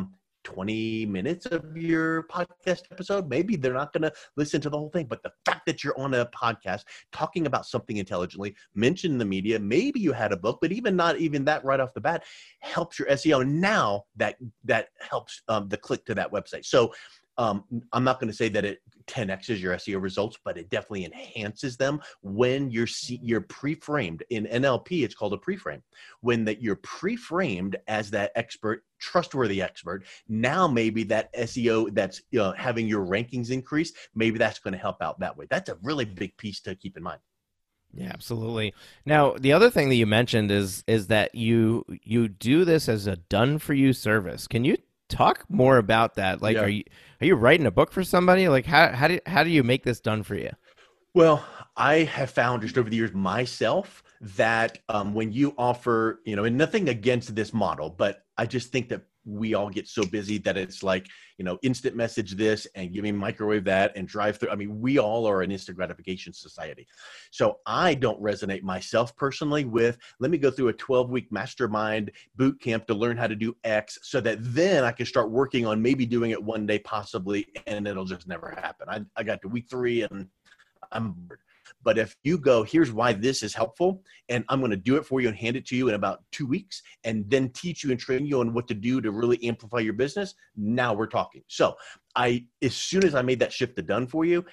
20 minutes of your podcast episode. Maybe they're not going to listen to the whole thing, but the fact that you're on a podcast talking about something intelligently, mention the media, maybe you had a book, but not even that right off the bat helps your SEO. Now that helps the click to that website. So I'm not going to say that it 10x's your SEO results, but it definitely enhances them when you're pre-framed. In NLP, it's called a pre-frame. When you're pre-framed as that expert, trustworthy expert, now maybe that SEO that's having your rankings increase, maybe that's going to help out that way. That's a really big piece to keep in mind.
Yeah, absolutely. Now, the other thing that you mentioned is that you do this as a done for you service. Can you talk more about that? Like, are you writing a book for somebody? Like, how do you make this done for you?
Well, I have found just over the years myself that when you offer, and nothing against this model, but I just think that we all get so busy that it's like, instant message this and give me microwave that and drive through. I mean, we all are an instant gratification society. So I don't resonate myself personally with, let me go through a 12-week mastermind boot camp to learn how to do X so that then I can start working on maybe doing it one day possibly, and it'll just never happen. I got to week 3 and I'm bored. But if you go, here's why this is helpful, and I'm going to do it for you and hand it to you in about 2 weeks, and then teach you and train you on what to do to really amplify your business, now we're talking. So as soon as I made that shift to done for you,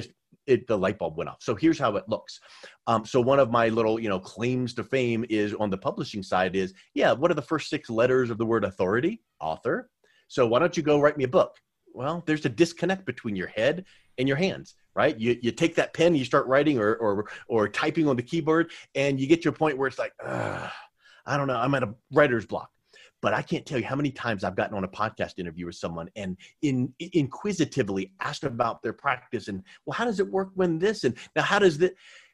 the light bulb went off. So here's how it looks. So one of my little, claims to fame is on the publishing side is, what are the first 6 letters of the word authority? Author. So why don't you go write me a book? Well, there's a disconnect between your head and your hands, right? You take that pen, you start writing or typing on the keyboard, and you get to a point where it's like, I don't know, I'm at a writer's block. But I can't tell you how many times I've gotten on a podcast interview with someone and inquisitively asked about their practice and, well, how does it work when this? And now how does that?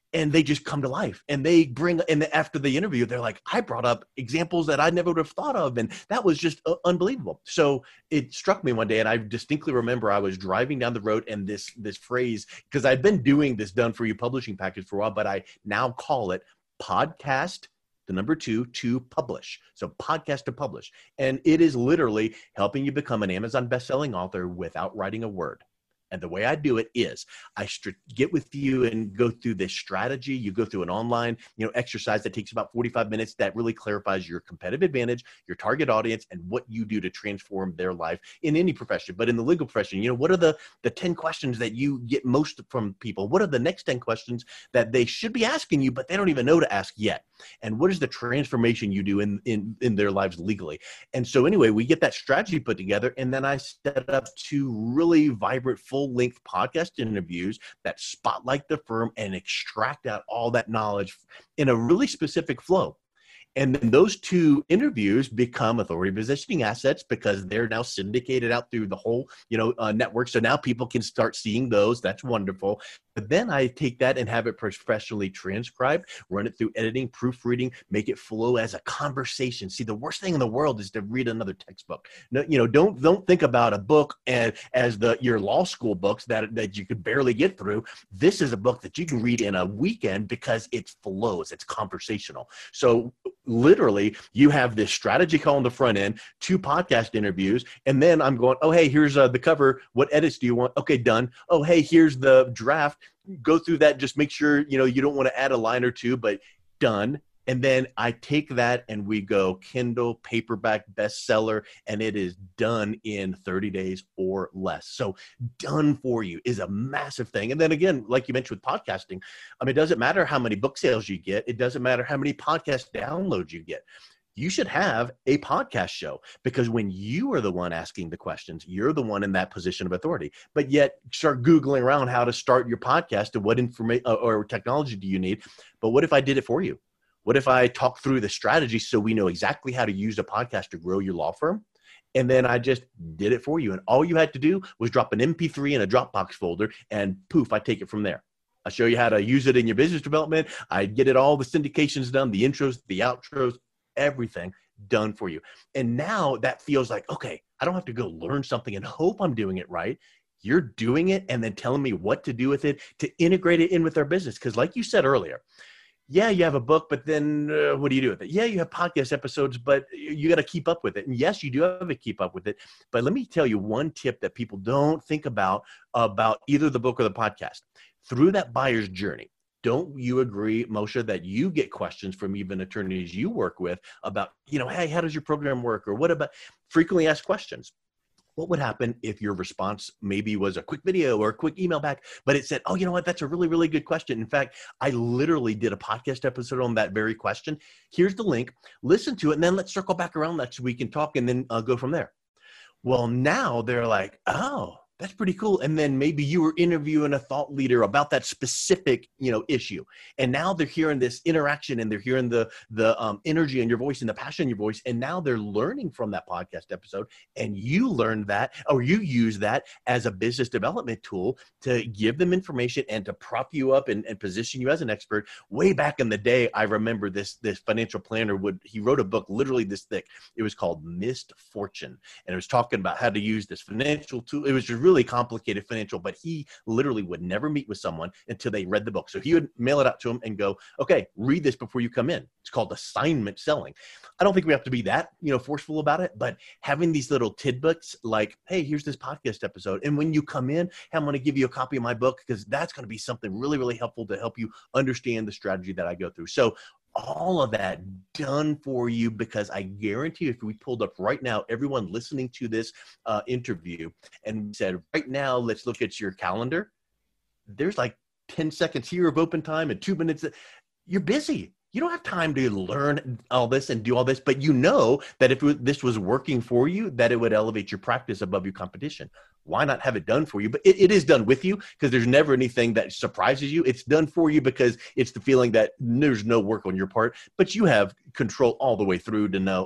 and they just come to life, and they bring, and after the interview, they're like, I brought up examples that I never would have thought of. And that was just unbelievable. So it struck me one day, and I distinctly remember I was driving down the road, and this phrase, because I've been doing this done for you publishing package for a while, but I now call it podcast, the number two, to publish. So podcast to publish. And it is literally helping you become an Amazon bestselling author without writing a word. And the way I do it is I get with you and go through this strategy. You go through an online, exercise that takes about 45 minutes that really clarifies your competitive advantage, your target audience, and what you do to transform their life in any profession. But in the legal profession, what are the 10 questions that you get most from people? What are the next 10 questions that they should be asking you, but they don't even know to ask yet? And what is the transformation you do in their lives legally? And so anyway, we get that strategy put together, and then I set up 2 really vibrant, full-length podcast interviews that spotlight the firm and extract out all that knowledge in a really specific flow. And then those 2 interviews become authority positioning assets because they're now syndicated out through the whole, network. So now people can start seeing those. That's wonderful. But then I take that and have it professionally transcribed, run it through editing, proofreading, make it flow as a conversation. See, the worst thing in the world is to read another textbook. No, don't think about a book as your law school books that you could barely get through. This is a book that you can read in a weekend because it flows. It's conversational. So literally, you have this strategy call on the front end, 2 podcast interviews, and then I'm going, oh, hey, here's the cover. What edits do you want? Okay, done. Oh, hey, here's the draft. Go through that. Just make sure, you don't want to add a line or 2, but done. And then I take that and we go Kindle, paperback, bestseller, and it is done in 30 days or less. So done for you is a massive thing. And then again, like you mentioned with podcasting, it doesn't matter how many book sales you get. It doesn't matter how many podcast downloads you get. You should have a podcast show, because when you are the one asking the questions, you're the one in that position of authority. But yet start Googling around how to start your podcast and what information or technology do you need. But what if I did it for you? What if I talk through the strategy so we know exactly how to use a podcast to grow your law firm? And then I just did it for you. And all you had to do was drop an MP3 in a Dropbox folder, and poof, I take it from there. I show you how to use it in your business development. I get it all the syndications done, the intros, the outros, everything done for you. And now that feels like, okay, I don't have to go learn something and hope I'm doing it right. You're doing it and then telling me what to do with it to integrate it in with our business. Because like you said earlier, yeah, you have a book, but then what do you do with it? Yeah, you have podcast episodes, but you got to keep up with it. And yes, you do have to keep up with it. But let me tell you one tip that people don't think about either the book or the podcast. Through that buyer's journey, don't you agree, Moshe, that you get questions from even attorneys you work with about, hey, how does your program work? Or what about frequently asked questions? What would happen if your response maybe was a quick video or a quick email back, but it said, oh, you know what? That's a really, really good question. In fact, I literally did a podcast episode on that very question. Here's the link. Listen to it, and then let's circle back around that so we can talk and then go from there. Well, now they're like, oh, that's pretty cool. And then maybe you were interviewing a thought leader about that specific, issue. And now they're hearing this interaction, and they're hearing the energy in your voice and the passion in your voice. And now they're learning from that podcast episode. And you learned that, or you use that as a business development tool to give them information and to prop you up and position you as an expert. Way back in the day, I remember this financial planner he wrote a book literally this thick. It was called Missed Fortune. And it was talking about how to use this financial tool. It was just really complicated financial, but he literally would never meet with someone until they read the book. So he would mail it out to them and go, okay, read this before you come in. It's called assignment selling. I don't think we have to be that, forceful about it, but having these little tidbits like, hey, here's this podcast episode. And when you come in, hey, I'm going to give you a copy of my book, because that's going to be something really, really helpful to help you understand the strategy that I go through. So all of that done for you, because I guarantee you, if we pulled up right now, everyone listening to this interview, and said, right now, let's look at your calendar. There's like 10 seconds here of open time and 2 minutes. You're busy. You don't have time to learn all this and do all this, but you know that if this was working for you, that it would elevate your practice above your competition. Why not have it done for you? But it is done with you, because there's never anything that surprises you. It's done for you because it's the feeling that there's no work on your part, but you have control all the way through to know,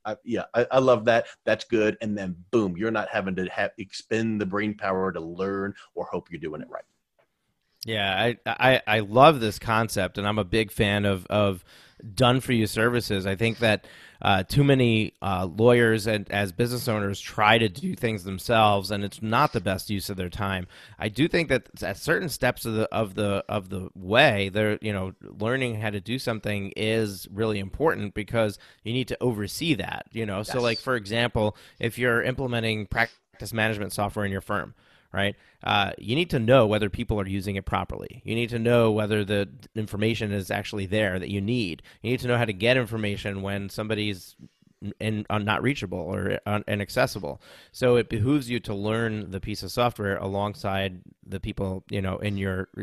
I love that. That's good. And then boom, you're not having to expend the brain power to learn or hope you're doing it right.
Yeah, I love this concept, and I'm a big fan of done for you services. I think that too many lawyers and as business owners try to do things themselves, and it's not the best use of their time. I do think that at certain steps of the way, they're learning how to do something is really important because you need to oversee that.
Yes.
So like for example, if you're implementing practice management software in your firm, right? You need to know whether people are using it properly. You need to know whether the information is actually there that you need. You need to know how to get information when somebody's not reachable or inaccessible. So it behooves you to learn the piece of software alongside the people in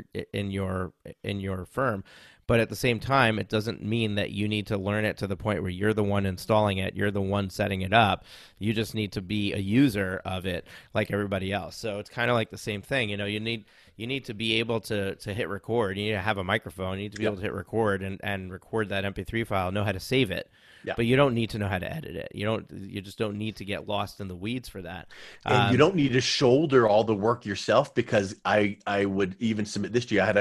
your firm. But at the same time, it doesn't mean that you need to learn it to the point where you're the one installing it, you're the one setting it up. You just need to be a user of it like everybody else. So it's kind of like the same thing. You need to be able to hit record. You need to have a microphone. You need to be able to hit record and record that MP3 file, know how to save it. Yeah. But you don't need to know how to edit it. You just don't need to get lost in the weeds for that.
And you don't need to shoulder all the work yourself, because I would even submit this to you. I had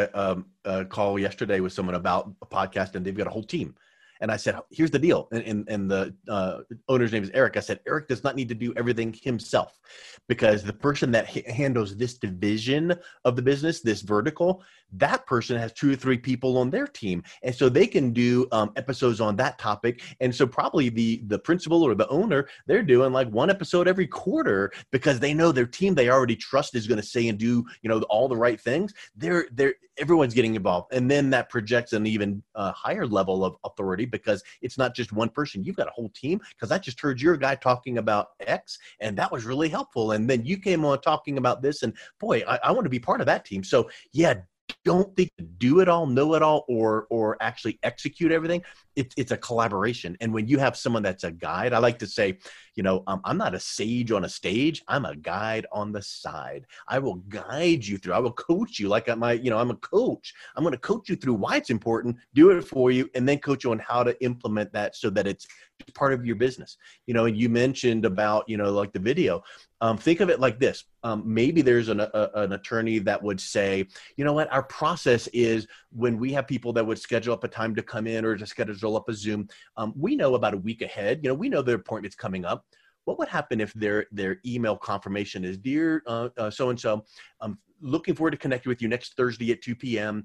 a call yesterday with someone about a podcast, and they've got a whole team. And I said, here's the deal. And the owner's name is Eric. I said, Eric does not need to do everything himself, because the person that handles this division of the business, this vertical, that person has 2 or 3 people on their team. And so they can do episodes on that topic. And so probably the principal or the owner, they're doing like 1 episode every quarter, because they know their team they already trust is going to say and do, all the right things. Everyone's getting involved. And then that projects an even higher level of authority, because it's not just one person. You've got a whole team, because I just heard your guy talking about X, and that was really helpful. And then you came on talking about this, and boy, I want to be part of that team. So yeah, don't think to do it all, know it all, or actually execute everything. It's a collaboration. And when you have someone that's a guide, I like to say, I'm not a sage on a stage. I'm a guide on the side. I will guide you through. I will coach you like I'm a coach. I'm going to coach you through why it's important, do it for you, and then coach you on how to implement that so that it's part of your business. And you mentioned about, like the video. Think of it like this. Maybe there's an attorney that would say, you know what, our process is when we have people that would schedule up a time to come in or to schedule up a Zoom, we know about a week ahead, we know their appointment's coming up. What would happen if their email confirmation is, dear so-and-so, I'm looking forward to connecting with you next Thursday at 2 p.m.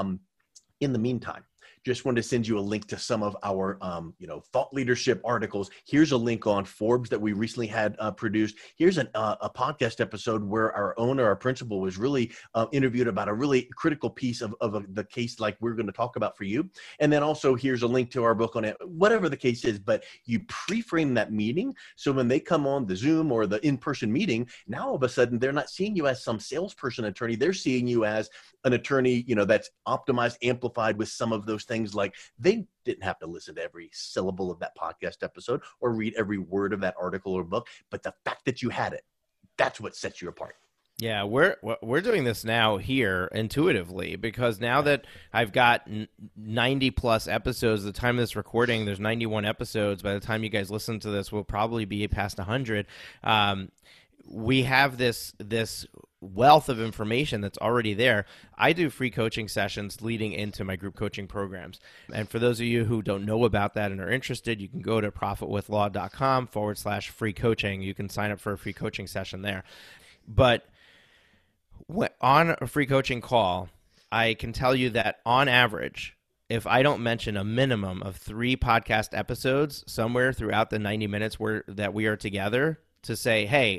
In the meantime, just wanted to send you a link to some of our, thought leadership articles. Here's a link on Forbes that we recently had produced. Here's a podcast episode where our owner, our principal, was really interviewed about a really critical piece of the case like we're going to talk about for you. And then also here's a link to our book on it, whatever the case is. But you pre-frame that meeting, so when they come on the Zoom or the in-person meeting, now all of a sudden they're not seeing you as some salesperson attorney. They're seeing you as an attorney, that's optimized, amplified with some of those things. Like they didn't have to listen to every syllable of that podcast episode or read every word of that article or book, but the fact that you had it, that's what sets you apart.
Yeah, we're doing this now here intuitively, because now that I've got 90 plus episodes, the time of this recording, there's 91 episodes. By the time you guys listen to this, we'll probably be past 100. We have this wealth of information that's already there. I do free coaching sessions leading into my group coaching programs. And for those of you who don't know about that and are interested, you can go to profitwithlaw.com/free coaching. You can sign up for a free coaching session there. But on a free coaching call, I can tell you that on average, if I don't mention a minimum of 3 podcast episodes somewhere throughout the 90 minutes that we are together, to say, hey,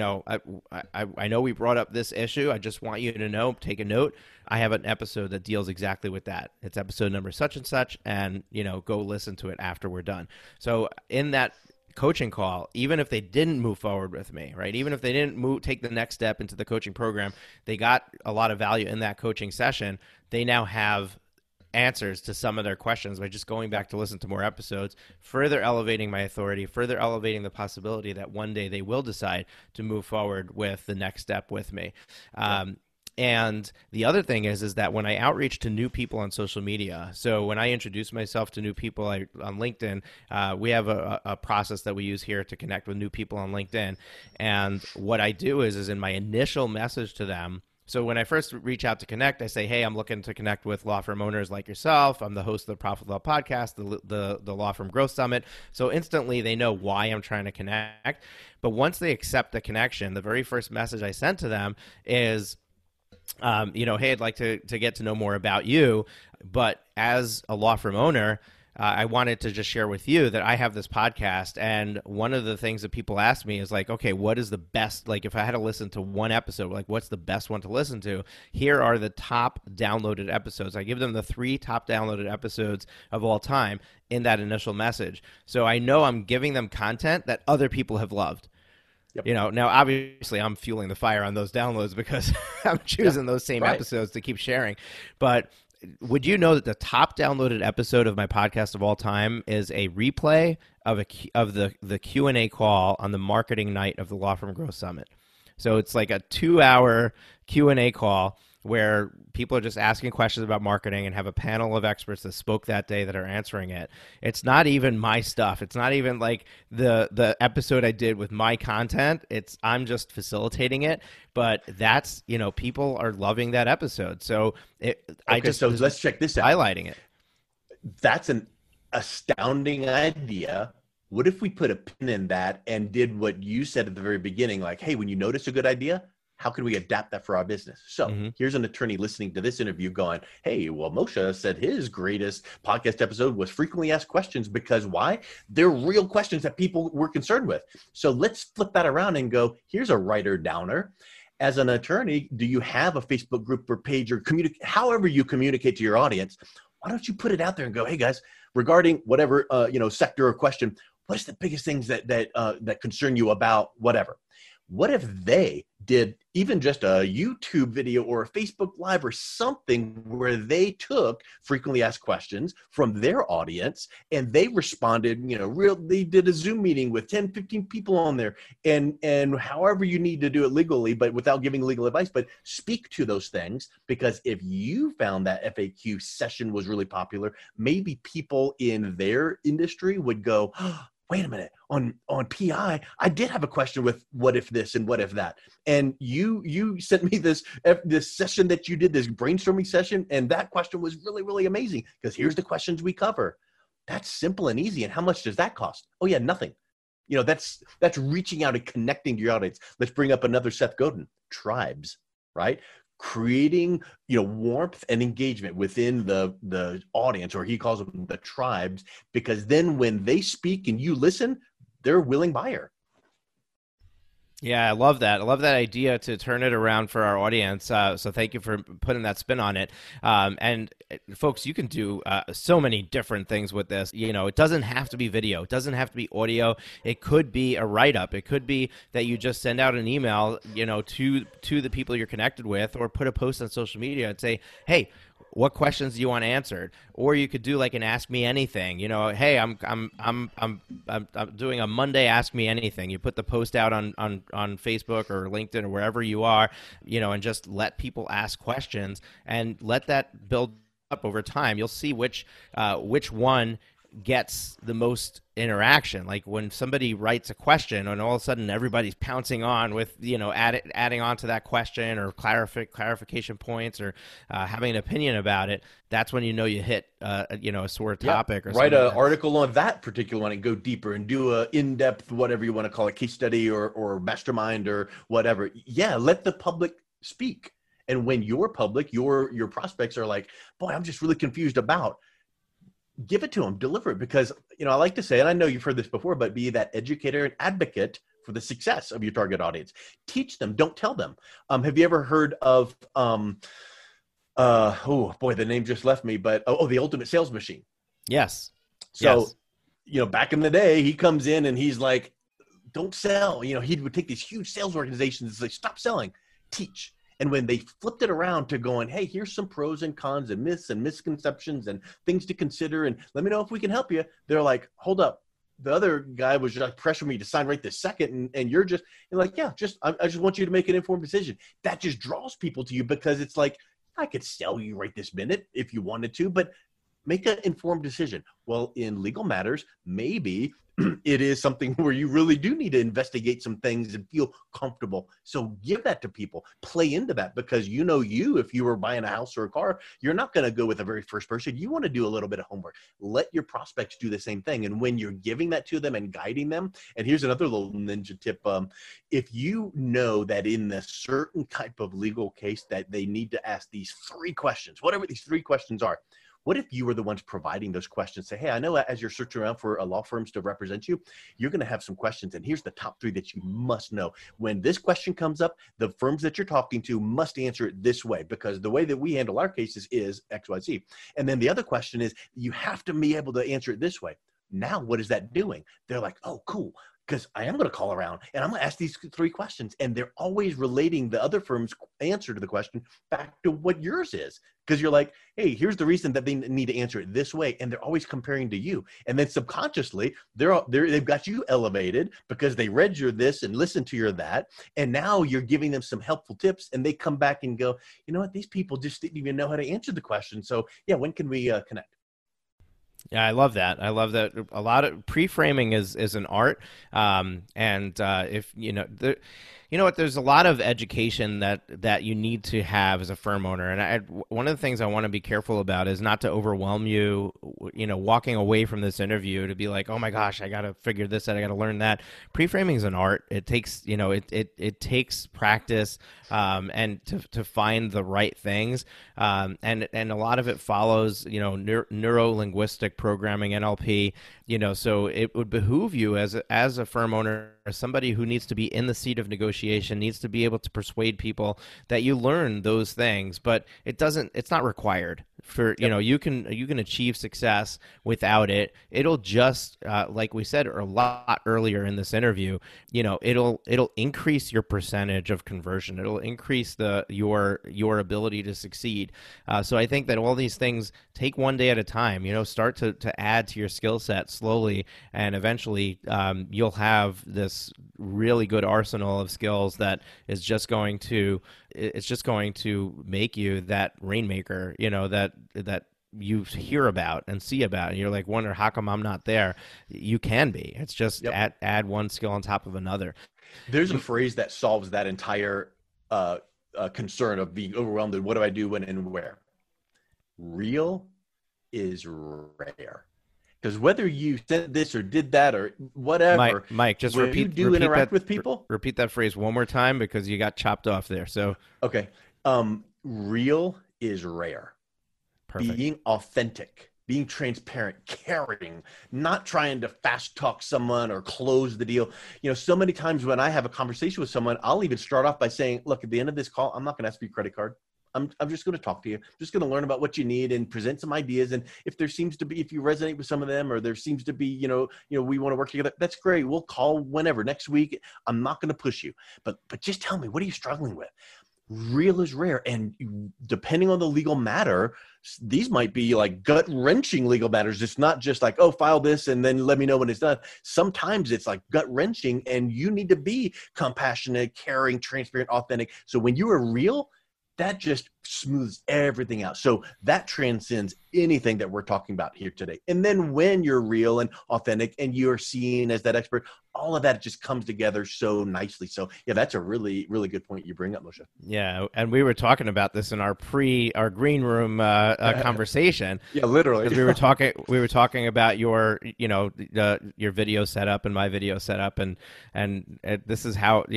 I know we brought up this issue. I just want you to know, take a note. I have an episode that deals exactly with that. It's episode number such and such, and, go listen to it after we're done. So in that coaching call, even if they didn't move forward with me, right? Even if they didn't take the next step into the coaching program, they got a lot of value in that coaching session. They now have answers to some of their questions by just going back to listen to more episodes, further elevating my authority, further elevating the possibility that one day they will decide to move forward with the next step with me. And the other thing is that when I outreach to new people on social media, so when I introduce myself to new people on LinkedIn, we have a process that we use here to connect with new people on LinkedIn. And what I do is in my initial message to them, So when I first reach out to connect, I say, hey, I'm looking to connect with law firm owners like yourself. I'm the host of the Profit Law Podcast, the Law Firm Growth Summit. So instantly they know why I'm trying to connect. But once they accept the connection, the very first message I sent to them is, hey, I'd like to get to know more about you. But as a law firm owner, I wanted to just share with you that I have this podcast, and one of the things that people ask me is like, okay, what is the best, like if I had to listen to one episode, like what's the best one to listen to? Here are the top downloaded episodes. I give them the 3 top downloaded episodes of all time in that initial message. So I know I'm giving them content that other people have loved. Yep. Now obviously I'm fueling the fire on those downloads because I'm choosing those same episodes to keep sharing. But would you know that the top downloaded episode of my podcast of all time is a replay of the Q&A call on the marketing night of the Law Firm Growth Summit? So it's like a 2-hour Q&A call where people are just asking questions about marketing and have a panel of experts that spoke that day that are answering it. It's not even my stuff. It's not even like the episode I did with my content. I'm just facilitating it. But that's, people are loving that episode. So
let's check this out.
Highlighting it.
That's an astounding idea. What if we put a pin in that and did what you said at the very beginning? Like, hey, when you notice a good idea, how can we adapt that for our business? So here's an attorney listening to this interview going, hey, well, Moshe said his greatest podcast episode was frequently asked questions because why? They're real questions that people were concerned with. So let's flip that around and go, here's a writer downer. As an attorney, do you have a Facebook group or page or however you communicate to your audience? Why don't you put it out there and go, hey guys, regarding whatever, sector or question, what is the biggest things that concern you about whatever? What if they did even just a YouTube video or a Facebook Live or something where they took frequently asked questions from their audience and they responded, they did a Zoom meeting with 10, 15 people on there and however you need to do it legally, but without giving legal advice, but speak to those things. Because if you found that FAQ session was really popular, maybe people in their industry would go, wait a minute, on PI, I did have a question with what if this and what if that. And you sent me this session that you did, this brainstorming session, and that question was really, really amazing because here's the questions we cover. That's simple and easy. And how much does that cost? Oh yeah, nothing. That's reaching out and connecting to your audience. Let's bring up another Seth Godin, tribes, right? Creating, warmth and engagement within the audience, or he calls them the tribes, because then when they speak and you listen, they're a willing buyer.
Yeah, I love that. I love that idea to turn it around for our audience. So thank you for putting that spin on it. And folks, you can do so many different things with this. It doesn't have to be video. It doesn't have to be audio. It could be a write-up. It could be that you just send out an email, to the people you're connected with, or put a post on social media and say, hey, what questions do you want answered? Or you could do like an Ask Me Anything. Hey, I'm doing a Monday Ask Me Anything. You put the post out on Facebook or LinkedIn or wherever you are, and just let people ask questions and let that build up over time. You'll see which one gets the most interaction. Like when somebody writes a question and all of a sudden everybody's pouncing on with, adding on to that question or clarification points or having an opinion about it, that's when you hit, a sore topic or
write an article on that particular one and go deeper and do a in-depth, whatever you want to call it, case study or mastermind or whatever. Yeah, let the public speak. And when your public, your prospects are like, boy, I'm just really confused about, give it to them, deliver it. Because, I like to say, and I know you've heard this before, but be that educator and advocate for the success of your target audience. Teach them, don't tell them. Have you ever heard of, the name just left me, but, The Ultimate Sales Machine?
Yes.
So, back in the day, he comes in and he's like, don't sell. He would take these huge sales organizations and say, stop selling, teach. And when they flipped it around to going, hey, here's some pros and cons and myths and misconceptions and things to consider, and let me know if we can help you, they're like, hold up. The other guy was just pressuring me to sign right this second, and you're like, yeah, I just want you to make an informed decision. That just draws people to you because it's like, I could sell you right this minute if you wanted to, but make an informed decision. Well, in legal matters, maybe it is something where you really do need to investigate some things and feel comfortable. So give that to people, play into that, because if you were buying a house or a car, you're not going to go with the very first person. You want to do a little bit of homework. Let your prospects do the same thing. And when you're giving that to them and guiding them, and here's another little ninja tip. If you know that in a certain type of legal case that they need to ask these 3 questions, whatever these 3 questions are, what if you were the ones providing those questions? Say, hey, I know as you're searching around for law firms to represent you, you're going to have some questions. And here's the top 3 that you must know. When this question comes up, the firms that you're talking to must answer it this way, because the way that we handle our cases is XYZ. And then the other question is, you have to be able to answer it this way. Now, what is that doing? They're like, oh, cool. Because I am going to call around and I'm going to ask these 3 questions. And they're always relating the other firm's answer to the question back to what yours is. Because you're like, hey, here's the reason that they need to answer it this way. And they're always comparing to you. And then subconsciously, they've got you elevated because they read your this and listened to your that. And now you're giving them some helpful tips. And they come back and go, you know what? These people just didn't even know how to answer the question. So yeah, when can we connect?
Yeah, I love that. I love that. A lot of pre-framing is an art, if there's a lot of education that you need to have as a firm owner. And one of the things I want to be careful about is not to overwhelm you. Walking away from this interview to be like, oh my gosh, I got to figure this out. I got to learn that. Pre-framing is an art. It takes it takes practice and to find the right things. And a lot of it follows neuro-linguistic programming, NLP. So it would behoove you as a firm owner, as somebody who needs to be in the seat of negotiation, needs to be able to persuade people, that you learn those things. But it's not required for, you can achieve success without it. It'll just, like we said a lot earlier in this interview, it'll increase your percentage of conversion. It'll increase your ability to succeed. So I think that all these things take one day at a time. Start to add to your skill set slowly, and eventually you'll have this really good arsenal of skills that is just going to make you that rainmaker, that you hear about and see about, and you're like, wonder how come I'm not there. You can be. It's just add one skill on top of another.
There's a phrase that solves that entire concern of being overwhelmed and what do I do when and where. Real is rare. Because whether you said this or did that or whatever,
Mike, just repeat
with people.
Repeat that phrase one more time because you got chopped off there. So
okay, real is rare.
Perfect.
Being authentic, being transparent, caring, not trying to fast talk someone or close the deal. So many times when I have a conversation with someone, I'll even start off by saying, "Look, at the end of this call, I'm not going to ask for your credit card. I'm just going to talk to you. I'm just going to learn about what you need and present some ideas. And if you resonate with some of them, or there seems to be, we want to work together, that's great. We'll call whenever next week. I'm not going to push you, but just tell me, what are you struggling with?" Real is rare. And depending on the legal matter, these might be like gut-wrenching legal matters. It's not just like, oh, file this and then let me know when it's done. Sometimes it's like gut-wrenching, and you need to be compassionate, caring, transparent, authentic. So when you are real, that just smooths everything out. So that transcends anything that we're talking about here today. And then when you're real and authentic and you're seen as that expert, all of that just comes together so nicely. So yeah, that's a really, really good point you bring up, Moshe.
Yeah. And we were talking about this in our green room conversation.
Yeah, literally.
We were talking about your video setup and my video setup, and this is how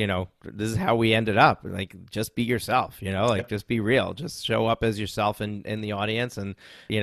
we ended up. Like, just be yourself, just be real. Just show up as yourself in the audience, and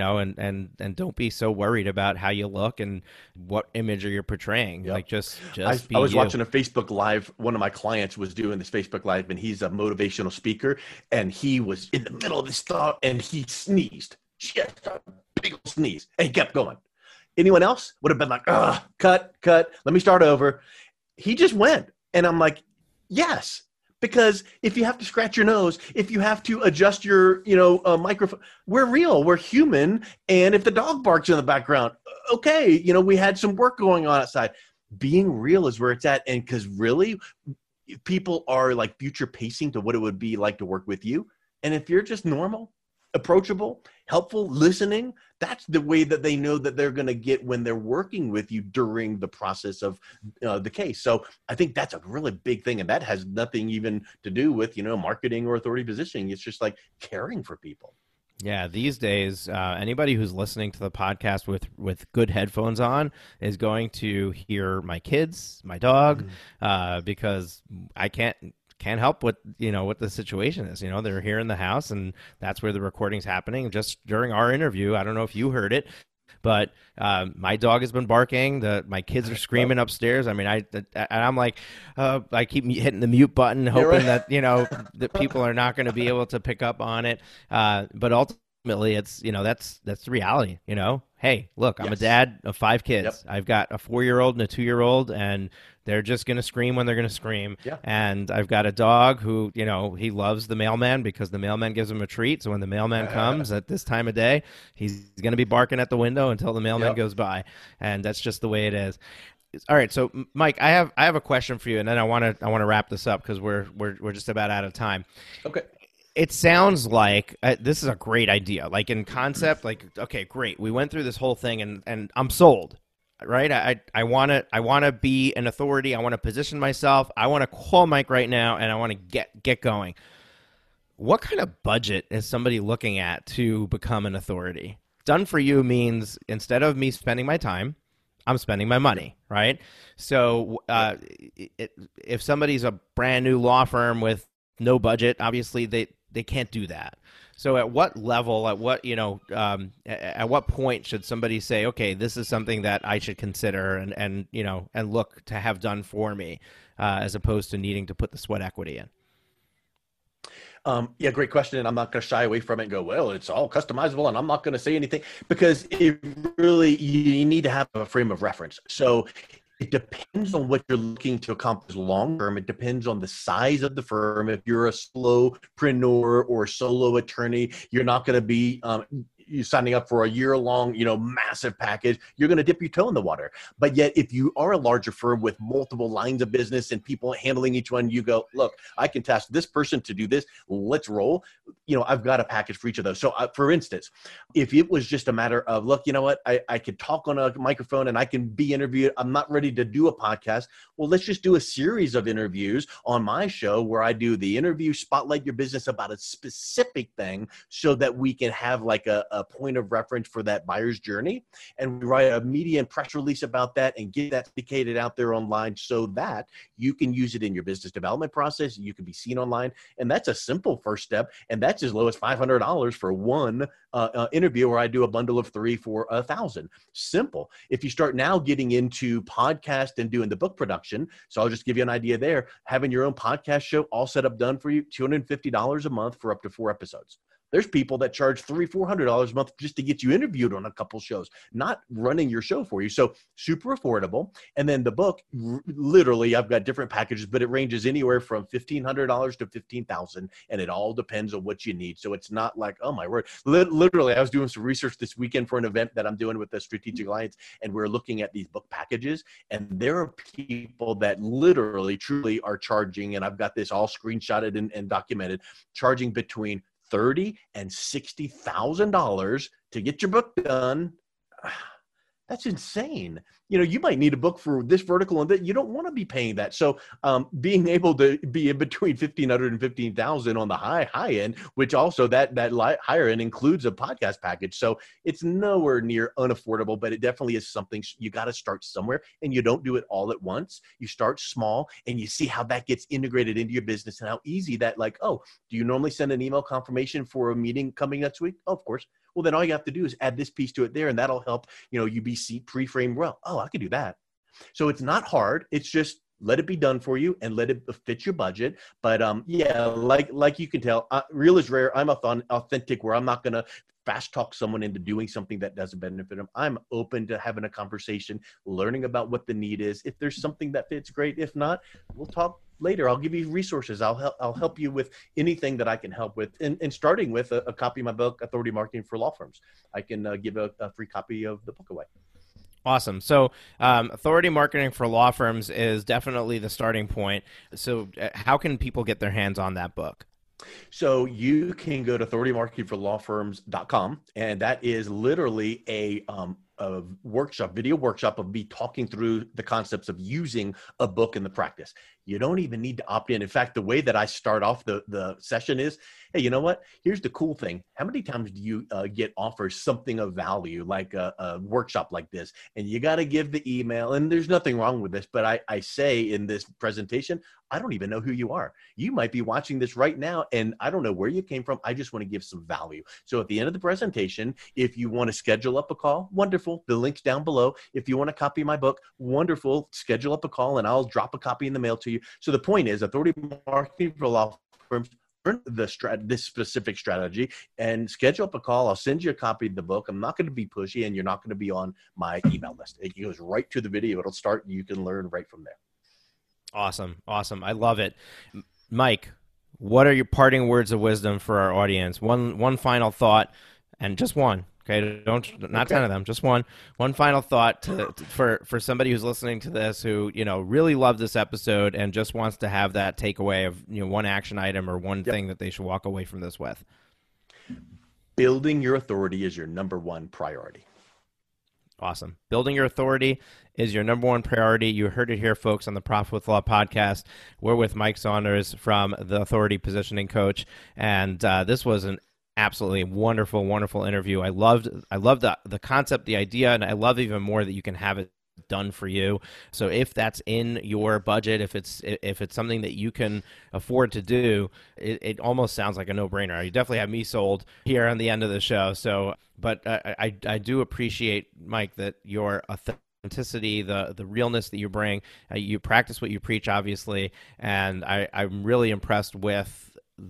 and don't be so worried about how you look and what image you're portraying. Yep. Like, just
I was watching a Facebook Live. One of my clients was doing this Facebook Live, and he's a motivational speaker, and he was in the middle of this thought, and he sneezed, just a big old sneeze, and he kept going. Anyone else would have been like, cut, let me start over. He just went, and I'm like, yes. Because if you have to scratch your nose, if you have to adjust your, microphone, we're real, we're human. And if the dog barks in the background, okay, we had some work going on outside. Being real is where it's at. And because really, people are like future pacing to what it would be like to work with you. And if you're just normal, approachable, helpful, listening. That's the way that they know that they're going to get when they're working with you during the process of the case. So I think that's a really big thing. And that has nothing even to do with, marketing or authority positioning. It's just like caring for people.
Yeah, these days, anybody who's listening to the podcast with good headphones on is going to hear my kids, my dog, because I can't help what the situation is. They're here in the house, and that's where the recording's happening. Just during our interview, I don't know if you heard it, but my dog has been barking. My kids are screaming upstairs. I mean, I'm like, I keep hitting the mute button, hoping that that people are not going to be able to pick up on it. But ultimately, it's that's the reality. Hey, look, I'm a dad of 5 kids. Yep. I've got a 4-year-old and a 2-year-old, and they're just going to scream when they're going to scream. Yeah. And I've got a dog who, he loves the mailman because the mailman gives him a treat. So when the mailman comes at this time of day, he's going to be barking at the window until the mailman goes by. And that's just the way it is. All right. So Mike, I have a question for you, and then I want to wrap this up because we're just about out of time.
Okay.
It sounds like this is a great idea. Like in concept, like, okay, great. We went through this whole thing and I'm sold, right? I want to be an authority. I want to position myself. I want to call Mike right now and I want to get going. What kind of budget is somebody looking at to become an authority? Done for you means instead of me spending my time, I'm spending my money, right? So if somebody's a brand new law firm with no budget, obviously they can't do that. So at what level, at what point should somebody say, okay, this is something that I should consider and look to have done for me, as opposed to needing to put the sweat equity in?
Yeah, great question. And I'm not going to shy away from it and go, well, it's all customizable and I'm not going to say anything, because you need to have a frame of reference. So it depends on what you're looking to accomplish long term. It depends on the size of the firm. If you're a solopreneur or solo attorney, you're not going to be you signing up for a year-long, massive package. You're going to dip your toe in the water. But yet, if you are a larger firm with multiple lines of business and people handling each one, you go, look, I can task this person to do this. Let's roll. I've got a package for each of those. So, for instance, if it was just a matter of, look, you know what, I could talk on a microphone and I can be interviewed. I'm not ready to do a podcast. Well, let's just do a series of interviews on my show where I do the interview, spotlight your business about a specific thing so that we can have like a point of reference for that buyer's journey. And we write a media and press release about that and get that syndicated out there online so that you can use it in your business development process. You can be seen online. And that's a simple first step. And that's as low as $500 for one interview where I do a bundle of 3 for $1,000. Simple. If you start now getting into podcast and doing the book production, so I'll just give you an idea there, having your own podcast show all set up, done for you, $250 a month for up to 4 episodes. There's people that charge $300-$400 a month just to get you interviewed on a couple shows, not running your show for you. So super affordable. And then the book, literally, I've got different packages, but it ranges anywhere from $1,500 to $15,000, and it all depends on what you need. So it's not like, oh my word. Literally, I was doing some research this weekend for an event that I'm doing with the Strategic Alliance, and we're looking at these book packages, and there are people that literally, truly are charging, and I've got this all screenshotted and documented, charging between $30,000 and $60,000 to get your book done. That's insane. You might need a book for this vertical and that. You don't want to be paying that. So being able to be in between $1,500 and $15,000 on the high end, which also that higher end includes a podcast package. So it's nowhere near unaffordable, but it definitely is something you got to start somewhere, and you don't do it all at once. You start small and you see how that gets integrated into your business and how easy that, like, oh, do you normally send an email confirmation for a meeting coming next week? Oh, of course. Well, then all you have to do is add this piece to it there, and that'll help, you be pre-framed well. Oh, I could do that. So it's not hard. It's just let it be done for you and let it fit your budget. But yeah, like you can tell, real is rare. I'm authentic, where I'm not going to fast talk someone into doing something that doesn't benefit them. I'm open to having a conversation, learning about what the need is. If there's something that fits, great. If not, we'll talk later. I'll give you resources. I'll help you with anything that I can help with. And starting with a copy of my book, Authority Marketing for Law Firms. I can give a free copy of the book away.
Awesome. So Authority Marketing for Law Firms is definitely the starting point. So how can people get their hands on that book?
So you can go to authoritymarketingforlawfirms.com, and that is literally a workshop, video workshop of me talking through the concepts of using a book in the practice. You don't even need to opt in. In fact, the way that I start off the session is, hey, you know what? Here's the cool thing. How many times do you get offered something of value, like a workshop like this? And you got to give the email, and there's nothing wrong with this, but I say in this presentation, I don't even know who you are. You might be watching this right now, and I don't know where you came from. I just want to give some value. So at the end of the presentation, if you want to schedule up a call, wonderful. The link's down below. If you want to copy my book, wonderful. Schedule up a call, and I'll drop a copy in the mail to you. So the point is, Authority Marketing for Law Firms, learn this specific strategy and schedule up a call. I'll send you a copy of the book. I'm not going to be pushy, and you're not going to be on my email list. It goes right to the video. It'll start, and you can learn right from there.
Awesome. I love it. Mike, what are your parting words of wisdom for our audience? One final thought, and just one. Okay, not 10 of them, just one final thought for somebody who's listening to this who, really loved this episode and just wants to have that takeaway of, one action item or one thing that they should walk away from this with.
Building your authority is your number one priority.
Awesome. Building your authority is your number one priority. You heard it here, folks, on the Profit with Law podcast. We're with Mike Saunders from the Authority Positioning Coach, and this was an absolutely wonderful interview. I loved the concept, the idea, and I love even more that you can have it done for you. So if that's in your budget, if it's something that you can afford to do, it almost sounds like a no-brainer. You definitely have me sold here on the end of the show. So, but I do appreciate, Mike, that your authenticity, the realness that you bring, you practice what you preach, obviously, and I'm really impressed with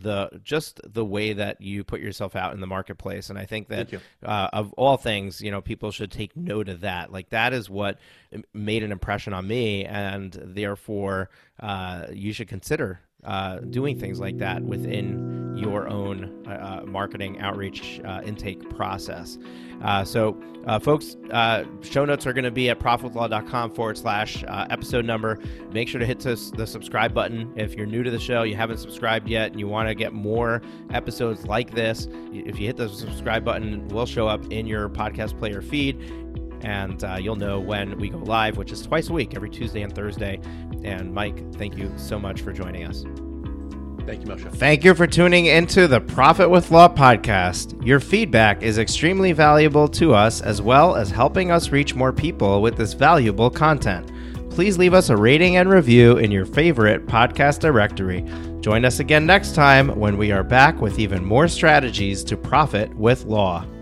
the way that you put yourself out in the marketplace. And I think that of all things, people should take note of that. Like, that is what made an impression on me, and therefore you should consider doing things like that within your own marketing outreach intake process. So folks, show notes are going to be at profitwithlaw.com/episode number. Make sure to hit the subscribe button. If you're new to the show, you haven't subscribed yet, and you want to get more episodes like this, if you hit the subscribe button, we'll show up in your podcast player feed, and you'll know when we go live, which is twice a week, every Tuesday and Thursday. And Mike, thank you so much for joining us.
Thank you, Moshe.
Thank you for tuning into the Profit with Law podcast. Your feedback is extremely valuable to us, as well as helping us reach more people with this valuable content. Please leave us a rating and review in your favorite podcast directory. Join us again next time when we are back with even more strategies to profit with law.